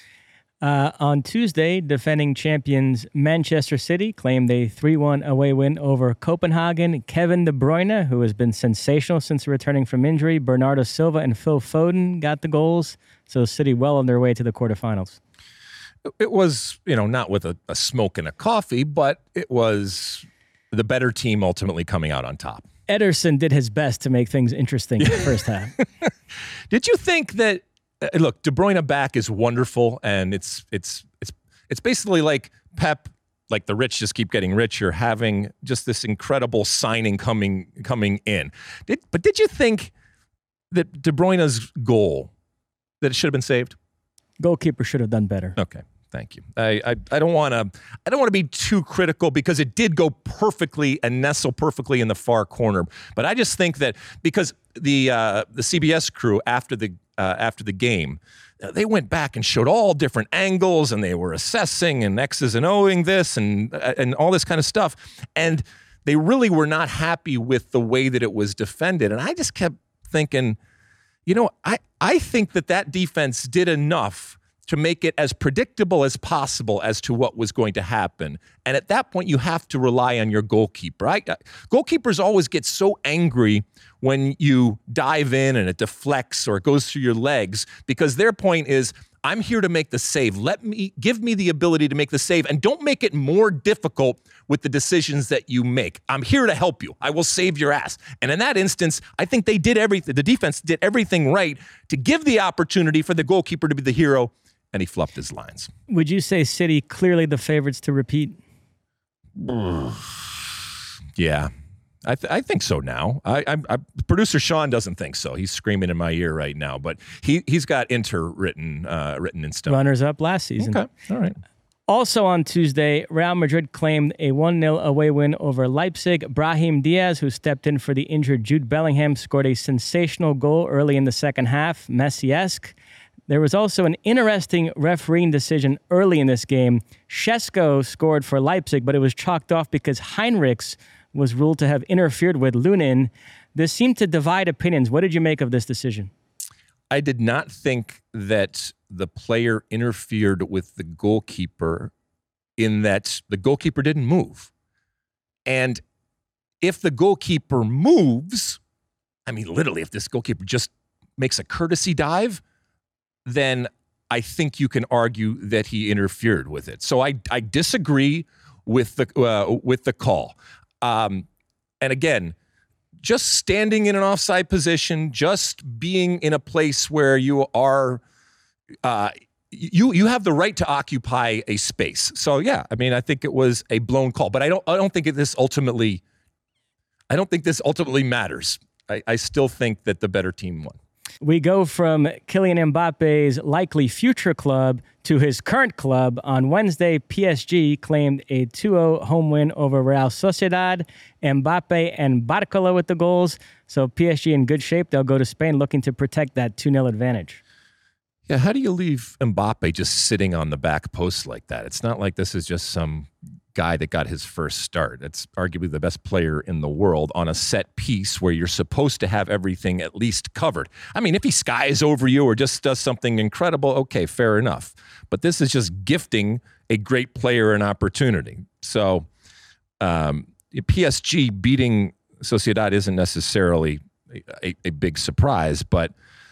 Uh, on Tuesday, defending champions Manchester City claimed a three one away win over Copenhagen. Kevin De Bruyne, who has been sensational since returning from injury, Bernardo Silva and Phil Foden got the goals, so City well on their way to the quarterfinals. It was, you know, not with a, a smoke and a coffee, but it was the better team ultimately coming out on top. Ederson did his best to make things interesting in the first half. Did you think that, uh, look, De Bruyne back is wonderful, and it's it's it's it's basically like Pep, like the rich just keep getting richer, having just this incredible signing coming coming in. Did, but did you think that De Bruyne's goal, that it should have been saved? Goalkeeper should have done better. Okay. Thank you. I I, I don't want to I don't want to be too critical because it did go perfectly and nestle perfectly in the far corner. But I just think that because the uh, the C B S crew after the uh, after the game, uh, they went back and showed all different angles, and they were assessing and X's and O'ing this and uh, and all this kind of stuff, and they really were not happy with the way that it was defended. And I just kept thinking, you know, I I think that that defense did enough to make it as predictable as possible as to what was going to happen. And at that point, you have to rely on your goalkeeper. I, uh, goalkeepers always get so angry when you dive in and it deflects or it goes through your legs because their point is, I'm here to make the save. Let me give me the ability to make the save, and don't make it more difficult with the decisions that you make. I'm here to help you. I will save your ass. And in that instance, I think they did everything. The defense did everything right to give the opportunity for the goalkeeper to be the hero, and he fluffed his lines. Would you say City clearly the favorites to repeat? Yeah, I, th- I think so now. I, I, I, producer Sean doesn't think so. He's screaming in my ear right now, but he, he's got Inter written, uh, written in stone. Runners up last season. Okay, all right. Also on Tuesday, Real Madrid claimed a one nil away win over Leipzig. Brahim Diaz, who stepped in for the injured Jude Bellingham, scored a sensational goal early in the second half, Messi-esque. There was also an interesting refereeing decision early in this game. Šeško scored for Leipzig, but it was chalked off because Heinrichs was ruled to have interfered with Lunin. This seemed to divide opinions. What did you make of this decision? I did not think that the player interfered with the goalkeeper in that the goalkeeper didn't move. And if the goalkeeper moves, I mean, literally, if this goalkeeper just makes a courtesy dive, then I think you can argue that he interfered with it. So I I disagree with the uh, with the call. Um, and again, just standing in an offside position, just being in a place where you are, uh, you you have the right to occupy a space. So yeah, I mean, I think it was a blown call, but I don't I don't think this ultimately, I don't think this ultimately matters. I, I still think that the better team won. We go from Kylian Mbappe's likely future club to his current club. On Wednesday, P S G claimed a two oh home win over Real Sociedad. Mbappe and Barcola with the goals. So P S G in good shape. They'll go to Spain looking to protect that two nil advantage. Yeah, how do you leave Mbappe just sitting on the back post like that? It's not like this is just some guy that got his first start. It's arguably the best player in the world on a set piece where you're supposed to have everything at least covered. I mean, if he skies over you or just does something incredible, okay, fair enough. But this is just gifting a great player an opportunity. So um, P S G beating Sociedad isn't necessarily a, a big surprise, but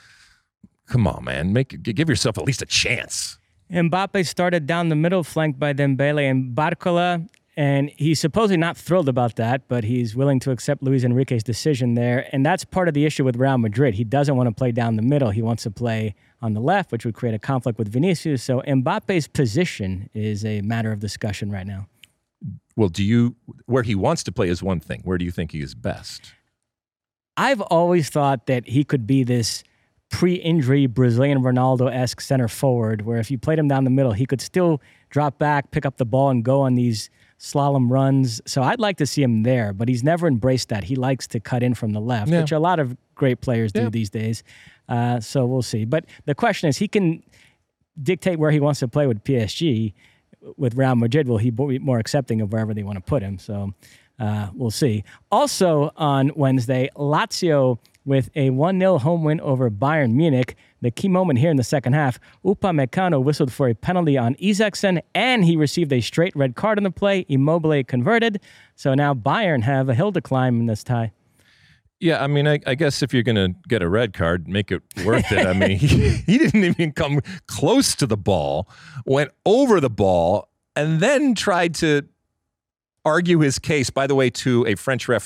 come on, man, make give yourself at least a chance. Mbappe started down the middle, flanked by Dembele and Barcola, and he's supposedly not thrilled about that, but he's willing to accept Luis Enrique's decision there, and that's part of the issue with Real Madrid. He doesn't want to play down the middle. He wants to play on the left, which would create a conflict with Vinicius, so Mbappe's position is a matter of discussion right now. Well, do you, where he wants to play is one thing. Where do you think he is best? I've always thought that he could be this pre-injury Brazilian Ronaldo-esque center forward, where if you played him down the middle, he could still drop back, pick up the ball, and go on these slalom runs. So I'd like to see him there, but he's never embraced that. He likes to cut in from the left, yeah. which a lot of great players do yeah. these days. Uh, so we'll see. But the question is, he can dictate where he wants to play with P S G. With Real Madrid, will he be more accepting of wherever they want to put him? So uh, we'll see. Also on Wednesday, Lazio with a one nil home win over Bayern Munich. The key moment here in the second half, Upamecano whistled for a penalty on Isaacson, and he received a straight red card in the play. Immobile converted. So now Bayern have a hill to climb in this tie. Yeah, I mean, I, I guess if you're going to get a red card, make it worth it. I mean, he, he didn't even come close to the ball, went over the ball, and then tried to argue his case, by the way, to a French referee.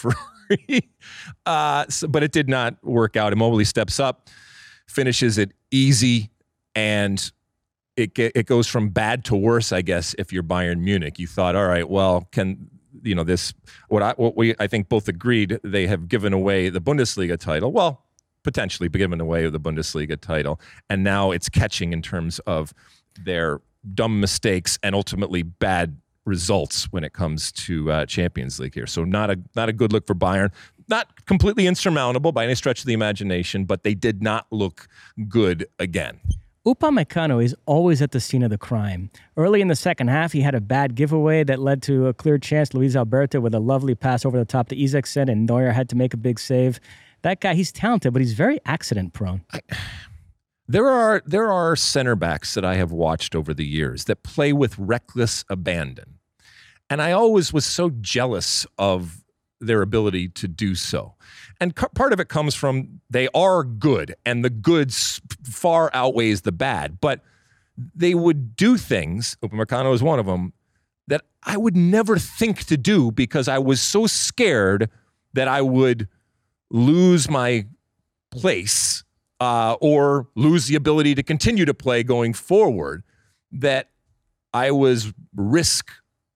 history. Uh, so, but it did not work out. Immobile steps up, finishes it easy, and it it goes from bad to worse, I guess, if you're Bayern Munich. You thought, all right, well, can, you know, this, what I, what we, I think both agreed, they have given away the Bundesliga title. Well, potentially given away the Bundesliga title. And now it's catching in terms of their dumb mistakes and ultimately bad results when it comes to uh, Champions League here. So not a not a good look for Bayern. Not completely insurmountable by any stretch of the imagination, but they did not look good again. Upamecano is always at the scene of the crime. Early in the second half, he had a bad giveaway that led to a clear chance. Luis Alberto with a lovely pass over the top to Isaacson, and Neuer had to make a big save. That guy, he's talented, but he's very accident prone. I, there are there are center backs that I have watched over the years that play with reckless abandon. And I always was so jealous of their ability to do so. And c- part of it comes from they are good, and the good far outweighs the bad. But they would do things, Upamecano is one of them, that I would never think to do because I was so scared that I would lose my place uh, or lose the ability to continue to play going forward, that I was risk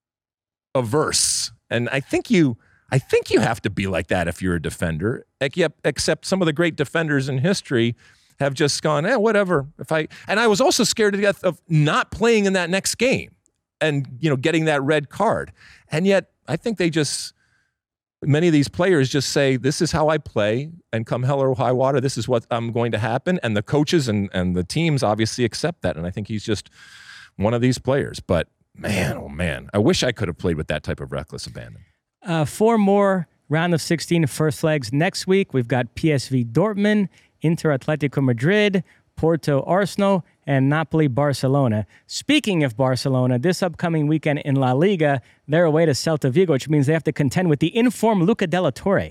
averse. And I think you I think you have to be like that if you're a defender, except some of the great defenders in history have just gone, eh, whatever. If I and I was also scared to death of not playing in that next game and, you know, getting that red card. And yet I think they just many of these players just say, this is how I play, and come hell or high water, this is what I'm going to happen. And the coaches and, and the teams obviously accept that. And I think he's just one of these players. But man, oh man, I wish I could have played with that type of reckless abandon. Uh, four more round of sixteen first legs next week. We've got P S V Dortmund, Inter Atletico Madrid, Porto Arsenal, and Napoli Barcelona. Speaking of Barcelona, this upcoming weekend in La Liga, they're away to Celta Vigo, which means they have to contend with the informed Luca de la Torre.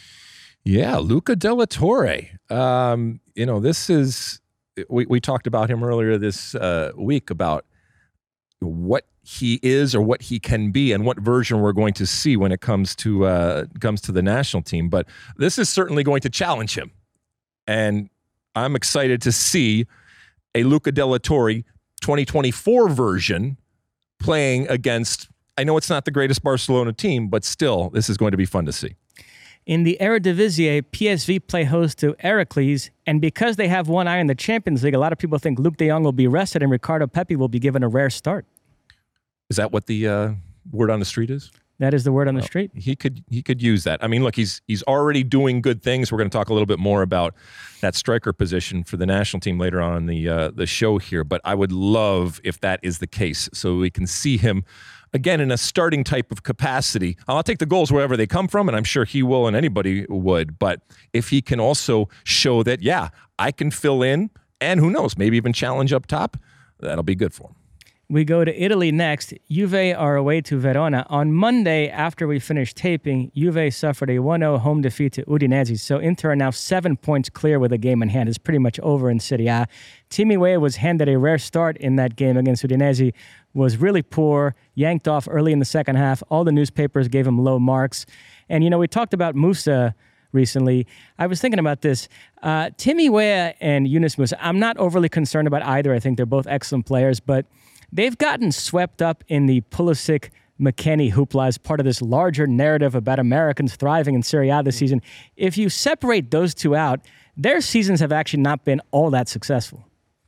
Yeah, Luca de la Torre. Um, you know, this is, we, we talked about him earlier this uh, week about what he is or what he can be and what version we're going to see when it comes to uh, comes to the national team. But this is certainly going to challenge him. And I'm excited to see a Luca de la Torre twenty twenty-four version playing against, I know it's not the greatest Barcelona team, but still, this is going to be fun to see. In the Eredivisie, P S V play host to Heracles, and because they have one eye in the Champions League, a lot of people think Luuk de Jong will be rested and Ricardo Pepi will be given a rare start. Is that what the uh, word on the street is? That is the word on the well, street. He could he could use that. I mean, look, he's he's already doing good things. We're going to talk a little bit more about that striker position for the national team later on in the uh, the show here. But I would love if that is the case, so we can see him again in a starting type of capacity. I'll take the goals wherever they come from, and I'm sure he will, and anybody would. But if he can also show that, yeah, I can fill in, and who knows, maybe even challenge up top, that'll be good for him. We go to Italy next. Juve are away to Verona. On Monday, after we finished taping, Juve suffered a one nil home defeat to Udinese. So Inter are now seven points clear with a game in hand. It's pretty much over in Serie A. Timmy Weah was handed a rare start in that game against Udinese, was really poor, yanked off early in the second half. All the newspapers gave him low marks. And, you know, we talked about Musa recently. I was thinking about this. Uh, Timmy Weah and Yunus Musa, I'm not overly concerned about either. I think they're both excellent players, but they've gotten swept up in the Pulisic McKennie hoopla as part of this larger narrative about Americans thriving in Serie A this season. If you separate those two out, their seasons have actually not been all that successful.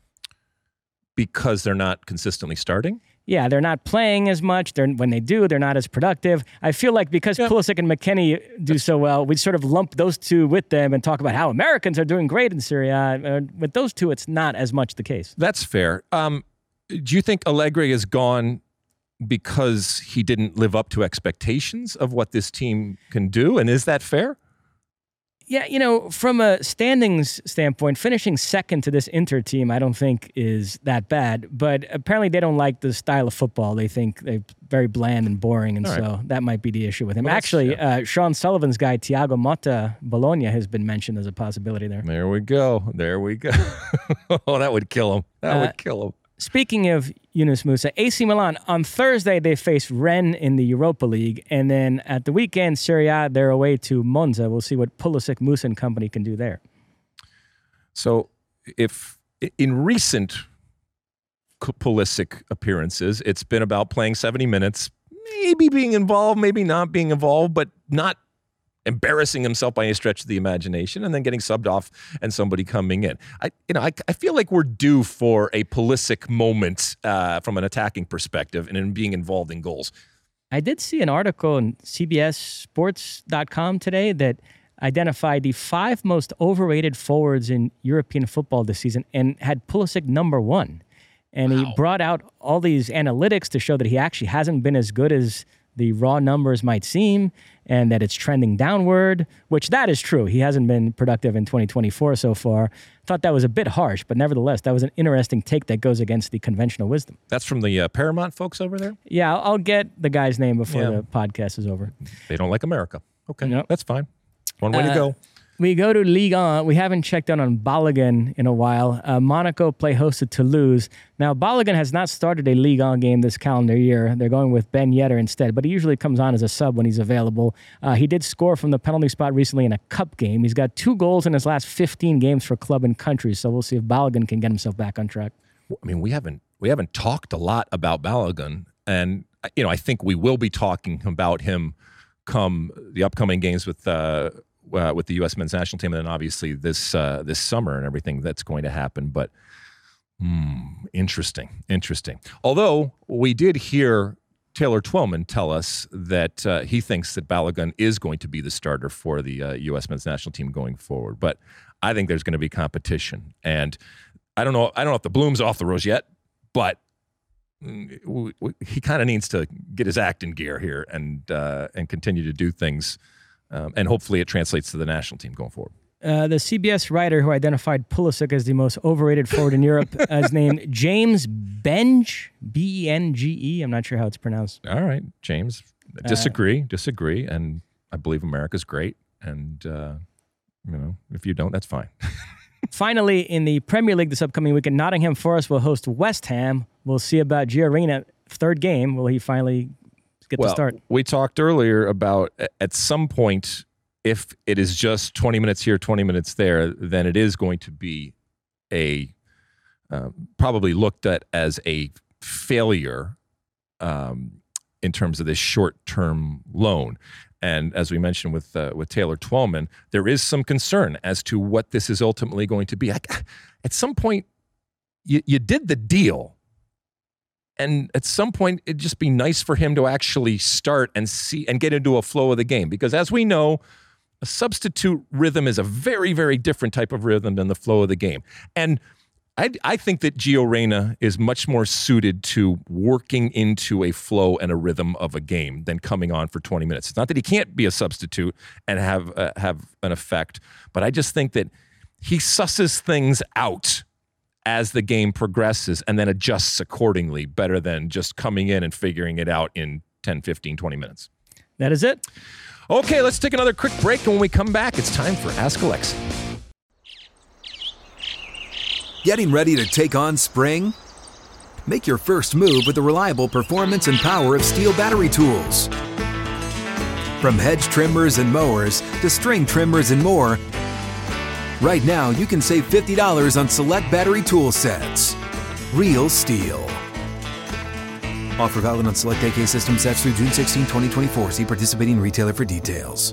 Because they're not consistently starting? Yeah, they're not playing as much. They're, when they do, they're not as productive. I feel like because yeah. Pulisic and McKennie do so well, we sort of lump those two with them and talk about how Americans are doing great in Serie A. Uh, with those two, it's not as much the case. That's fair. Um, Do you think Allegri is gone because he didn't live up to expectations of what this team can do? And is that fair? Yeah, you know, from a standings standpoint, finishing second to this Inter team, I don't think is that bad. But apparently they don't like the style of football. They think they're very bland and boring, and All so right. that might be the issue with him. Well, Actually, yeah. uh, Sean Sullivan's guy, Thiago Motta, Bologna, has been mentioned as a possibility there. There we go. There we go. Oh, that would kill him. That uh, would kill him. Speaking of Yunus Musah, A C Milan, on Thursday they face Rennes in the Europa League, and then at the weekend, Serie A, they're away to Monza. We'll see what Pulisic, Musah and company can do there. So if in recent Pulisic appearances, it's been about playing seventy minutes, maybe being involved, maybe not being involved, but not embarrassing himself by any stretch of the imagination, and then getting subbed off and somebody coming in. I, you know, I, I feel like we're due for a Pulisic moment uh, from an attacking perspective and in being involved in goals. I did see an article in C B S sports dot com today that identified the five most overrated forwards in European football this season and had Pulisic number one. And wow. He brought out all these analytics to show that he actually hasn't been as good as the raw numbers might seem, and that it's trending downward, which that is true. He hasn't been productive in twenty twenty-four so far. Thought that was a bit harsh, but nevertheless, that was an interesting take that goes against the conventional wisdom. That's from the uh, Paramount folks over there? Yeah, I'll, I'll get the guy's name before yeah. the podcast is over. They don't like America. Okay, nope. That's fine. One way uh, to go. We go to Ligue one. We haven't checked out on Balogun in a while. Uh, Monaco play host to Toulouse. Now, Balogun has not started a Ligue one game this calendar year. They're going with Ben Yedder instead, but he usually comes on as a sub when he's available. Uh, he did score from the penalty spot recently in a cup game. He's got two goals in his last fifteen games for club and country, so we'll see if Balogun can get himself back on track. I mean, we haven't we haven't talked a lot about Balogun, and you know, I think we will be talking about him come the upcoming games with uh, uh, with the U S men's national team, and then obviously this uh, this summer and everything that's going to happen. But hmm, interesting, interesting. Although we did hear Taylor Twellman tell us that uh, he thinks that Balogun is going to be the starter for the uh, U S men's national team going forward. But I think there's going to be competition, and I don't know. I don't know if the bloom's off the rose yet, but he kind of needs to get his act in gear here and uh, and continue to do things, um, and hopefully it translates to the national team going forward. Uh, the C B S writer who identified Pulisic as the most overrated forward in Europe is named James Benge, B E N G E. I'm not sure how it's pronounced. All right, James. Disagree, uh, disagree, and I believe America's great, and uh, you know, if you don't, that's fine. Finally, in the Premier League this upcoming weekend, Nottingham Forest will host West Ham. We'll see about Gio Reyna, third game. Will he finally get well, to start? We talked earlier about at some point, if it is just twenty minutes here, twenty minutes there, then it is going to be a uh, probably looked at as a failure um, in terms of this short-term loan. And as we mentioned with uh, with Taylor Twellman, there is some concern as to what this is ultimately going to be. I, at some point, you, you did the deal, and at some point, it'd just be nice for him to actually start and see and get into a flow of the game. Because as we know, a substitute rhythm is a very, very different type of rhythm than the flow of the game. And I, I think that Gio Reyna is much more suited to working into a flow and a rhythm of a game than coming on for twenty minutes. It's not that he can't be a substitute and have uh, have an effect, but I just think that he susses things out as the game progresses and then adjusts accordingly better than just coming in and figuring it out in ten, fifteen, twenty minutes. That is it. Okay, let's take another quick break, and when we come back, it's time for Ask Alexi. Getting ready to take on spring? Make your first move with the reliable performance and power of Steel battery tools. From hedge trimmers and mowers to string trimmers and more, right now you can save fifty dollars on select battery tool sets. Real Steel. Offer valid on select A K system sets through June sixteenth, twenty twenty-four. See participating retailer for details.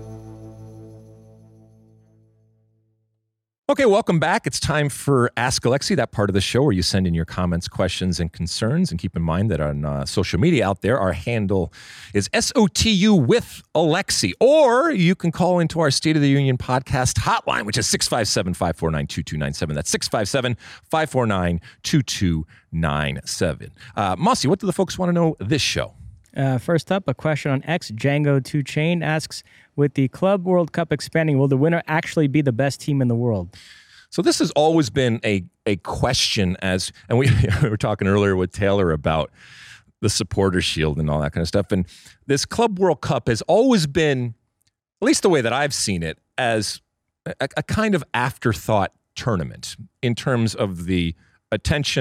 Okay, welcome back. It's time for Ask Alexi, that part of the show where you send in your comments, questions, and concerns. And keep in mind that on uh, social media out there, our handle is S O T U with Alexi. Or you can call into our State of the Union podcast hotline, which is six five seven, five four nine, two two nine seven. That's six five seven, five four nine, two two nine seven. Uh, Mossy, what do the folks want to know this show? Uh, first up, a question on X. Django two Chain asks, with the Club World Cup expanding, will the winner actually be the best team in the world? So this has always been a a question as, and we, we were talking earlier with Taylor about the supporter shield and all that kind of stuff. And this Club World Cup has always been, at least the way that I've seen it, as a, a kind of afterthought tournament in terms of the attention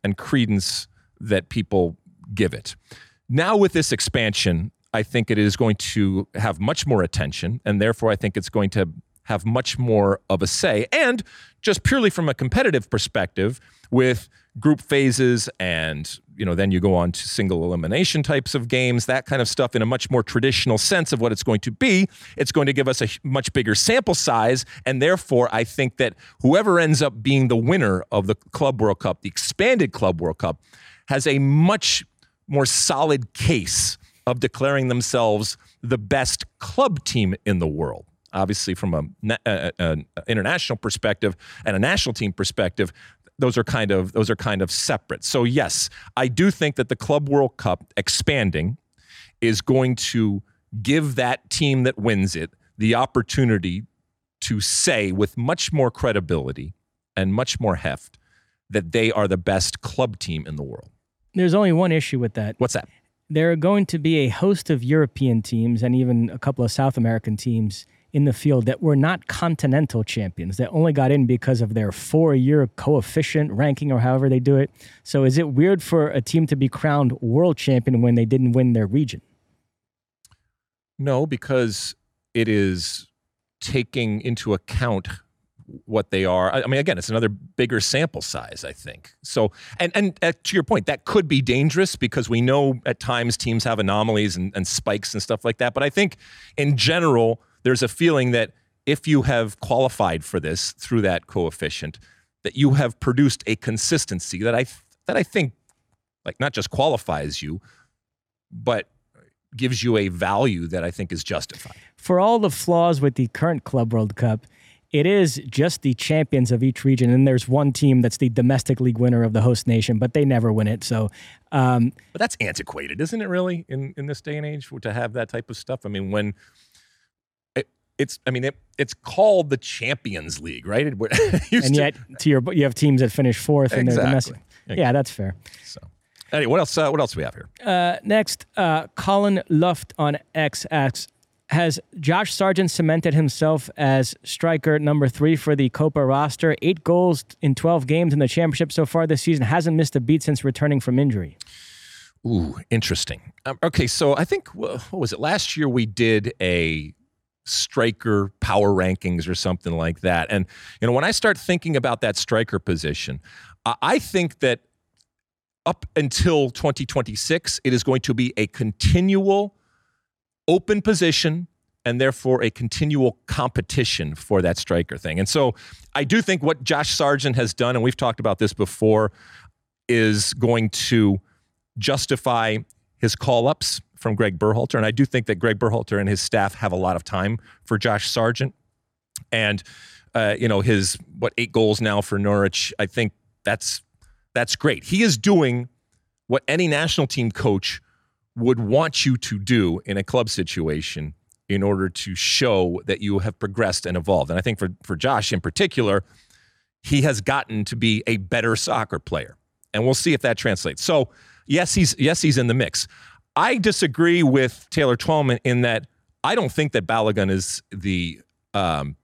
and credence that people give it. Now with this expansion, I think it is going to have much more attention, and therefore I think it's going to have much more of a say. And just purely from a competitive perspective, with group phases and, you know, then you go on to single elimination types of games, that kind of stuff in a much more traditional sense of what it's going to be, it's going to give us a much bigger sample size. And therefore, I think that whoever ends up being the winner of the Club World Cup, the expanded Club World Cup, has a much more solid case of declaring themselves the best club team in the world. Obviously, from a, a, an international perspective and a national team perspective, those are kind of those are kind of separate. So yes, I do think that the Club World Cup expanding is going to give that team that wins it the opportunity to say with much more credibility and much more heft that they are the best club team in the world. There's only one issue with that. What's that? There are going to be a host of European teams and even a couple of South American teams in the field that were not continental champions, that only got in because of their four-year coefficient ranking or however they do it. So is it weird for a team to be crowned world champion when they didn't win their region? No, because it is taking into account what they are. I mean, again, it's another bigger sample size, I think. So, and and uh, to your point, that could be dangerous because we know at times teams have anomalies and, and spikes and stuff like that. But I think in general, there's a feeling that if you have qualified for this through that coefficient, that you have produced a consistency that I that I think, like, not just qualifies you, but gives you a value that I think is justified. For all the flaws with the current Club World Cup, it is just the champions of each region, and there's one team that's the domestic league winner of the host nation, but they never win it. So, um, but that's antiquated, isn't it? Really, in in this day and age, to have that type of stuff. I mean, when it, it's, I mean, it, it's called the Champions League, right? It, it and yet, to, to your, you have teams that finish fourth in exactly. their domestic. Exactly. Yeah, that's fair. So, anyway, what else? Uh, what else do we have here? Uh, next, uh, Colin Luft on X asks, has Josh Sargent cemented himself as striker number three for the Copa roster? Eight goals in twelve games in the championship so far this season. Hasn't missed a beat since returning from injury. Ooh, interesting. Um, okay, so I think, what was it? Last year we did a striker power rankings or something like that. And, you know, when I start thinking about that striker position, I, I think that up until twenty twenty-six, it is going to be a continual open position and therefore a continual competition for that striker thing. And so I do think what Josh Sargent has done, and we've talked about this before, is going to justify his call-ups from Greg Berhalter. And I do think that Greg Berhalter and his staff have a lot of time for Josh Sargent. And, uh, you know, his, what, eight goals now for Norwich, I think that's that's great. He is doing what any national team coach would want you to do in a club situation in order to show that you have progressed and evolved. And I think for, for Josh in particular, he has gotten to be a better soccer player. And we'll see if that translates. So yes, he's yes, he's in the mix. I disagree with Taylor Twellman in that I don't think that Balogun is the um,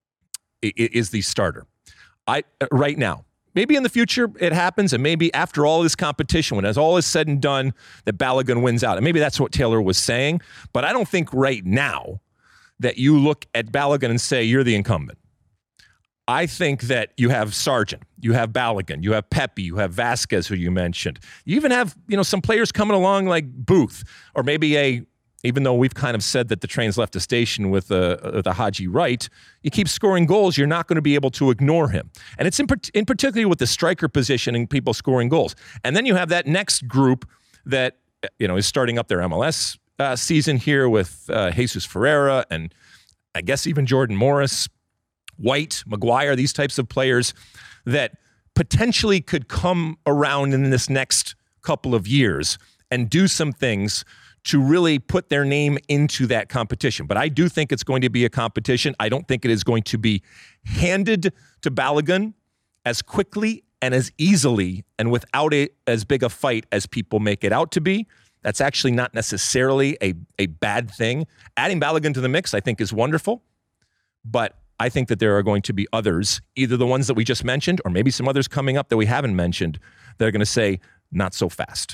is the starter. I right now. Maybe in the future it happens, and maybe after all this competition, when it's all is said and done, that Balogun wins out. And maybe that's what Taylor was saying. But I don't think right now that you look at Balogun and say, you're the incumbent. I think that you have Sargent, you have Balogun, you have Pepe, you have Vasquez, who you mentioned. You even have, you know, some players coming along like Booth, or maybe a, even though we've kind of said that the train's left the station with the uh, Haji Wright, you keep scoring goals, you're not going to be able to ignore him. And it's in, in particular with the striker position and people scoring goals. And then you have that next group that, you know, is starting up their M L S uh, season here with uh, Jesus Ferreira and I guess even Jordan Morris, White, Maguire, these types of players that potentially could come around in this next couple of years and do some things to really put their name into that competition. But I do think it's going to be a competition. I don't think it is going to be handed to Balogun as quickly and as easily and without a, as big a fight as people make it out to be. That's actually not necessarily a, a bad thing. Adding Balogun to the mix, I think, is wonderful. But I think that there are going to be others, either the ones that we just mentioned or maybe some others coming up that we haven't mentioned, that are going to say, not so fast.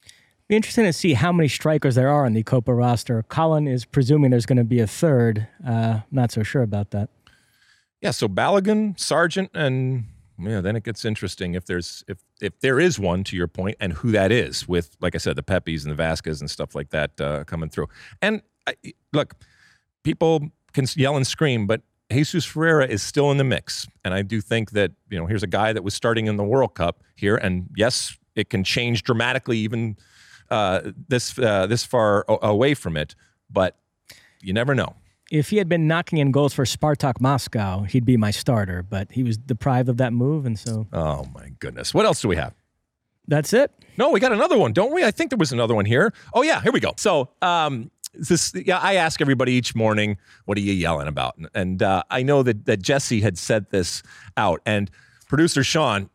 Be interesting to see how many strikers there are on the Copa roster. Colin is presuming there's going to be a third. Uh, not so sure about that. Yeah, so Balogun, Sargent, and yeah, then it gets interesting if there's if if there is one, to your point, and who that is with, like I said, the Pepis and the Vasquez and stuff like that uh, coming through. And I, look, people can yell and scream, but Jesus Ferreira is still in the mix. And I do think that, you know, here's a guy that was starting in the World Cup here, and yes, it can change dramatically even uh, this uh, this far o- away from it, but you never know. If he had been knocking in goals for Spartak Moscow, he'd be my starter, but he was deprived of that move, and so... Oh, my goodness. What else do we have? That's it. No, we got another one, don't we? I think there was another one here. Oh, yeah, here we go. So, um, this, yeah, I ask everybody each morning, what are you yelling about? And uh, I know that, that Jesse had said this out, and producer Sean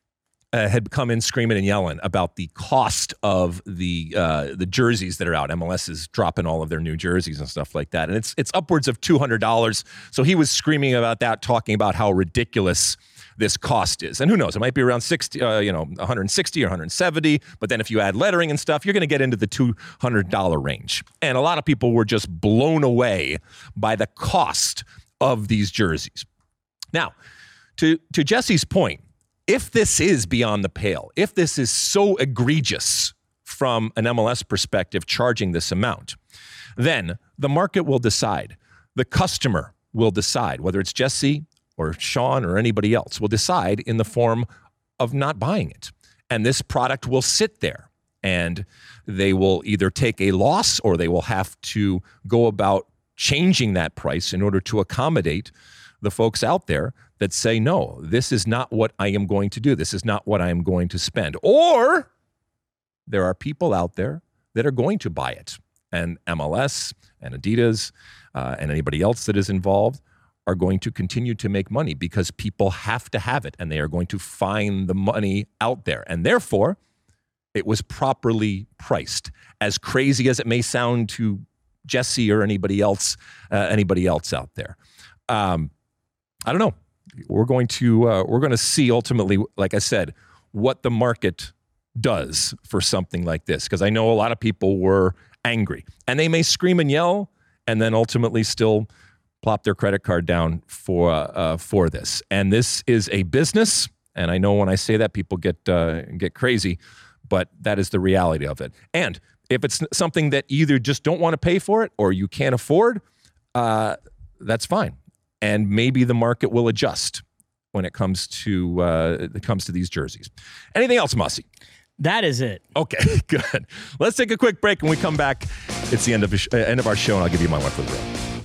uh, had come in screaming and yelling about the cost of the uh, the jerseys that are out. M L S is dropping all of their new jerseys and stuff like that, and it's it's upwards of two hundred dollars. So he was screaming about that, talking about how ridiculous this cost is. And who knows, it might be around sixty, uh, you know, one hundred sixty or one hundred seventy, but then if you add lettering and stuff, you're going to get into the two hundred dollars range. And a lot of people were just blown away by the cost of these jerseys. Now, to, to Jesse's point, if this is beyond the pale, if this is so egregious from an M L S perspective, charging this amount, then the market will decide. The customer will decide, whether it's Jesse or Sean or anybody else, will decide in the form of not buying it. And this product will sit there, and they will either take a loss or they will have to go about changing that price in order to accommodate the folks out there that say, no, this is not what I am going to do. This is not what I am going to spend. Or there are people out there that are going to buy it. And M L S and Adidas uh, and anybody else that is involved are going to continue to make money because people have to have it, and they are going to find the money out there. And therefore, it was properly priced. As crazy as it may sound to Jesse or anybody else, uh, anybody else out there. Um, I don't know. We're going to uh, we're going to see ultimately, like I said, what the market does for something like this, because I know a lot of people were angry, and they may scream and yell, and then ultimately still plop their credit card down for uh, for this. And this is a business, and I know when I say that, people get uh, get crazy, but that is the reality of it. And if it's something that you either just don't want to pay for it or you can't afford, uh, that's fine. And maybe the market will adjust when it comes to uh, it comes to these jerseys. Anything else, Mossy? That is it. Okay, good. Let's take a quick break. When we come back, it's the end of, uh, end of our show, and I'll give you my one for the road.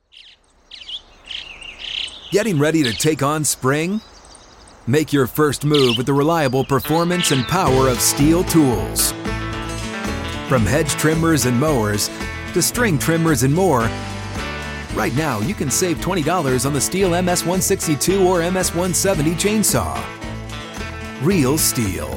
Getting ready to take on spring? Make your first move with the reliable performance and power of Steel tools. From hedge trimmers and mowers to string trimmers and more, right now you can save twenty dollars on the Steel M S one sixty-two or M S one seventy chainsaw. Real Steel.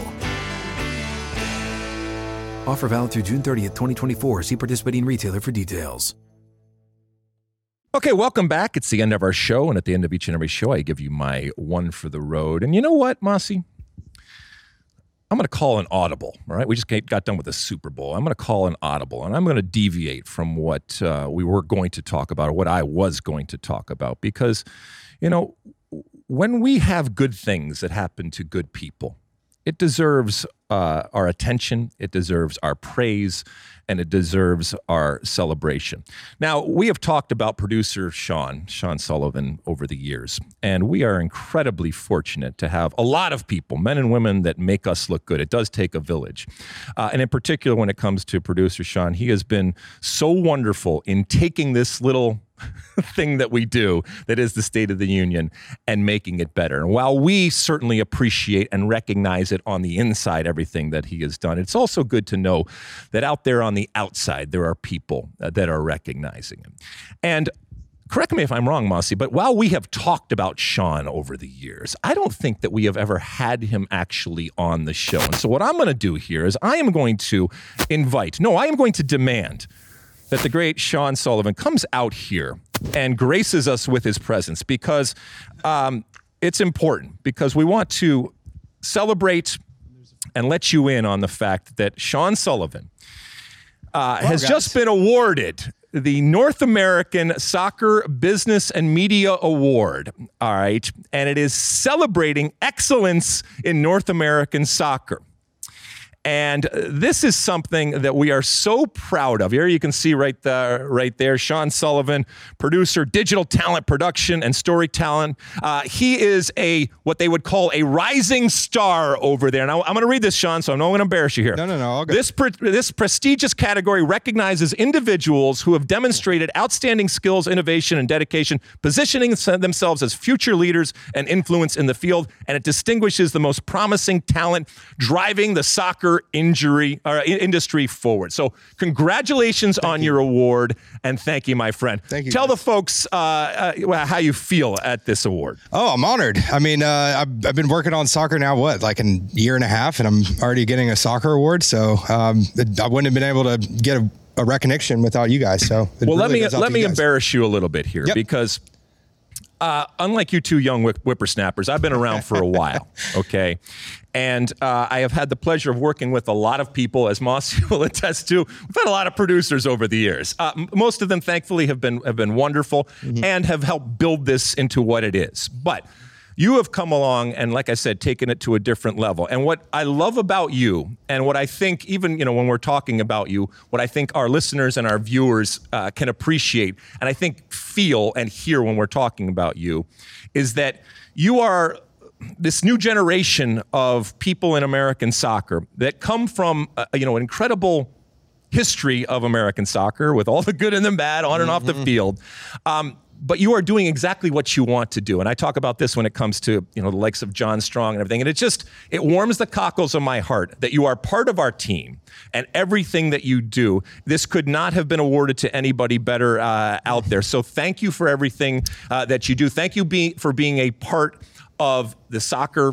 Offer valid through June thirtieth, twenty twenty-four. See participating retailer for details. Okay, welcome back. It's the end of our show, and at the end of each and every show, I give you my one for the road. And you know what, Mossy? I'm going to call an audible, all right? We just got done with the Super Bowl. I'm going to call an audible, and I'm going to deviate from what uh, we were going to talk about or what I was going to talk about because, you know, when we have good things that happen to good people, it deserves uh, our attention, it deserves our praise, and it deserves our celebration. Now, we have talked about producer Sean, Sean Sullivan, over the years, and we are incredibly fortunate to have a lot of people, men and women, that make us look good. It does take a village. Uh, and in particular, when it comes to producer Sean, he has been so wonderful in taking this little thing that we do, that is the State of the Union, and making it better. And while we certainly appreciate and recognize it on the inside, everything that he has done, it's also good to know that out there on the outside, there are people uh, that are recognizing him. And correct me if I'm wrong, Mossy, but while we have talked about Sean over the years, I don't think that we have ever had him actually on the show. And so what I'm going to do here is I am going to invite, no, I am going to demand that the great Sean Sullivan comes out here and graces us with his presence, because um, it's important, because we want to celebrate and let you in on the fact that Sean Sullivan uh, has guys. just been awarded the North American Soccer Business and Media Award. All right. And it is celebrating excellence in North American soccer. And this is something that we are so proud of. Here you can see right there, right there, Sean Sullivan, producer, digital talent production and story talent. Uh, he is a what they would call a rising star over there. Now, I'm going to read this, Sean, so I'm not going to embarrass you here. No, no, no. All good. This, pre- this prestigious category recognizes individuals who have demonstrated outstanding skills, innovation, and dedication, positioning themselves as future leaders and influence in the field, and it distinguishes the most promising talent driving the soccer injury or industry forward. So congratulations thank on you. your award, and thank you, my friend. Thank you. Tell guys. the folks uh, uh, how you feel at this award. Oh, I'm honored. I mean, uh, I've, I've been working on soccer now, what, like a year and a half, and I'm already getting a soccer award. So um, I wouldn't have been able to get a, a recognition without you guys. So well, really let me let me you embarrass you a little bit here, yep. because Uh, unlike you two young whip- whippersnappers, I've been around for a while, okay? And uh, I have had the pleasure of working with a lot of people, as Mossy will attest to. We've had a lot of producers over the years. Uh, m- most of them, thankfully, have been have been wonderful mm-hmm. and have helped build this into what it is. But you have come along and, like I said, taken it to a different level. And what I love about you, and what I think, even you know, when we're talking about you, what I think our listeners and our viewers uh, can appreciate, and I think feel and hear when we're talking about you, is that you are this new generation of people in American soccer that come from, uh, you know, an incredible history of American soccer with all the good and the bad on and mm-hmm. off the field. Um, But you are doing exactly what you want to do. And I talk about this when it comes to, you know, the likes of John Strong and everything. And it just, it warms the cockles of my heart that you are part of our team and everything that you do. This could not have been awarded to anybody better uh, out there. So thank you for everything uh, that you do. Thank you be, for being a part of the soccer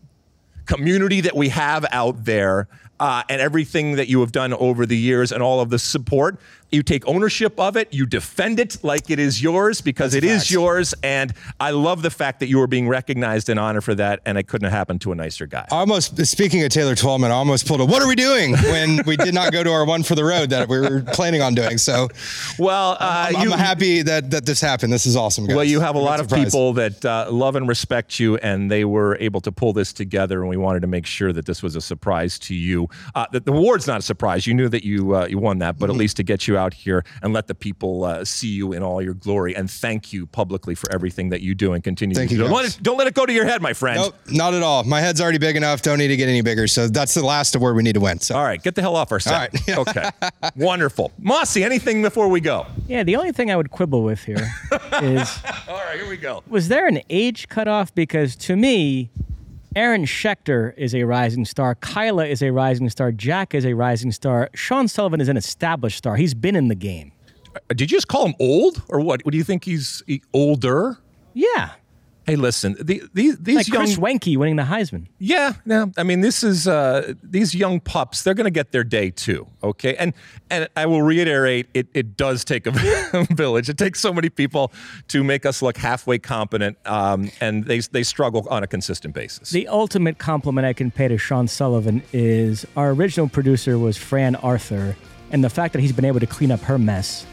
community that we have out there. Uh, and everything that you have done over the years and all of the support. You take ownership of it. You defend it like it is yours because That's it facts. is yours. And I love the fact that you are being recognized and honored for that. And it couldn't have happened to a nicer guy. Almost, speaking of Taylor Twellman, I almost pulled a, what are we doing when we did not go to our one for the road that we were planning on doing. So, well, uh, I'm, I'm you, happy that, that this happened. This is awesome, guys. Well, you have a lot of surprised. people that uh, love and respect you, and they were able to pull this together. And we wanted to make sure that this was a surprise to you. Uh, the, the award's not a surprise. You knew that you uh, you won that, but mm-hmm. at least to get you out here and let the people uh, see you in all your glory, and thank you publicly for everything that you do and continue thank to you do. Don't let, it, don't let it go to your head, my friend. Nope, not at all. My head's already big enough. Don't need to get any bigger. So that's the last award we need to win. So. All right, get the hell off our set. All right. Okay, wonderful. Mossy, anything before we go? Yeah, the only thing I would quibble with here is... All right, here we go. Was there an age cutoff? Because to me, Aaron Schechter is a rising star. Kyla is a rising star. Jack is a rising star. Sean Sullivan is an established star. He's been in the game. Did you just call him old, or what? What do you think he's he, older? Yeah. Hey, listen, the, these these like young Chris Wenke winning the Heisman. Yeah, yeah. I mean, this is uh, these young pups. They're going to get their day too. Okay, and and I will reiterate, it it does take a village. It takes so many people to make us look halfway competent, um, and they they struggle on a consistent basis. The ultimate compliment I can pay to Sean Sullivan is our original producer was Fran Arthur, and the fact that he's been able to clean up her mess.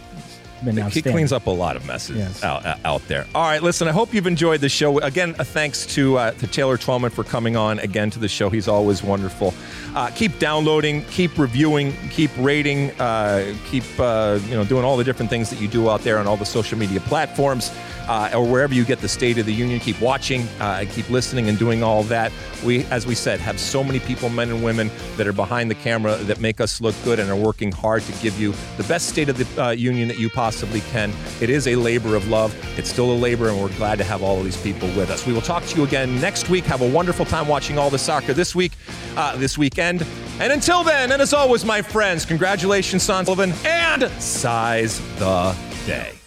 He cleans up a lot of messes yes. out, out there. All right, listen, I hope you've enjoyed the show. Again, a thanks to, uh, to Taylor Twellman for coming on again to the show. He's always wonderful. Uh, keep downloading, keep reviewing, keep rating, uh, keep uh, you know doing all the different things that you do out there on all the social media platforms uh, or wherever you get the State of the Union. Keep watching, uh, keep listening, and doing all that. We, as we said, have so many people, men and women, that are behind the camera that make us look good and are working hard to give you the best State of the uh, Union that you possibly possibly can. It is a labor of love. It's still a labor, and we're glad to have all of these people with us. We will talk to you again next week. Have a wonderful time watching all the soccer this week, uh, this weekend. And until then, and as always, my friends, congratulations, Sean Sullivan, and size the day.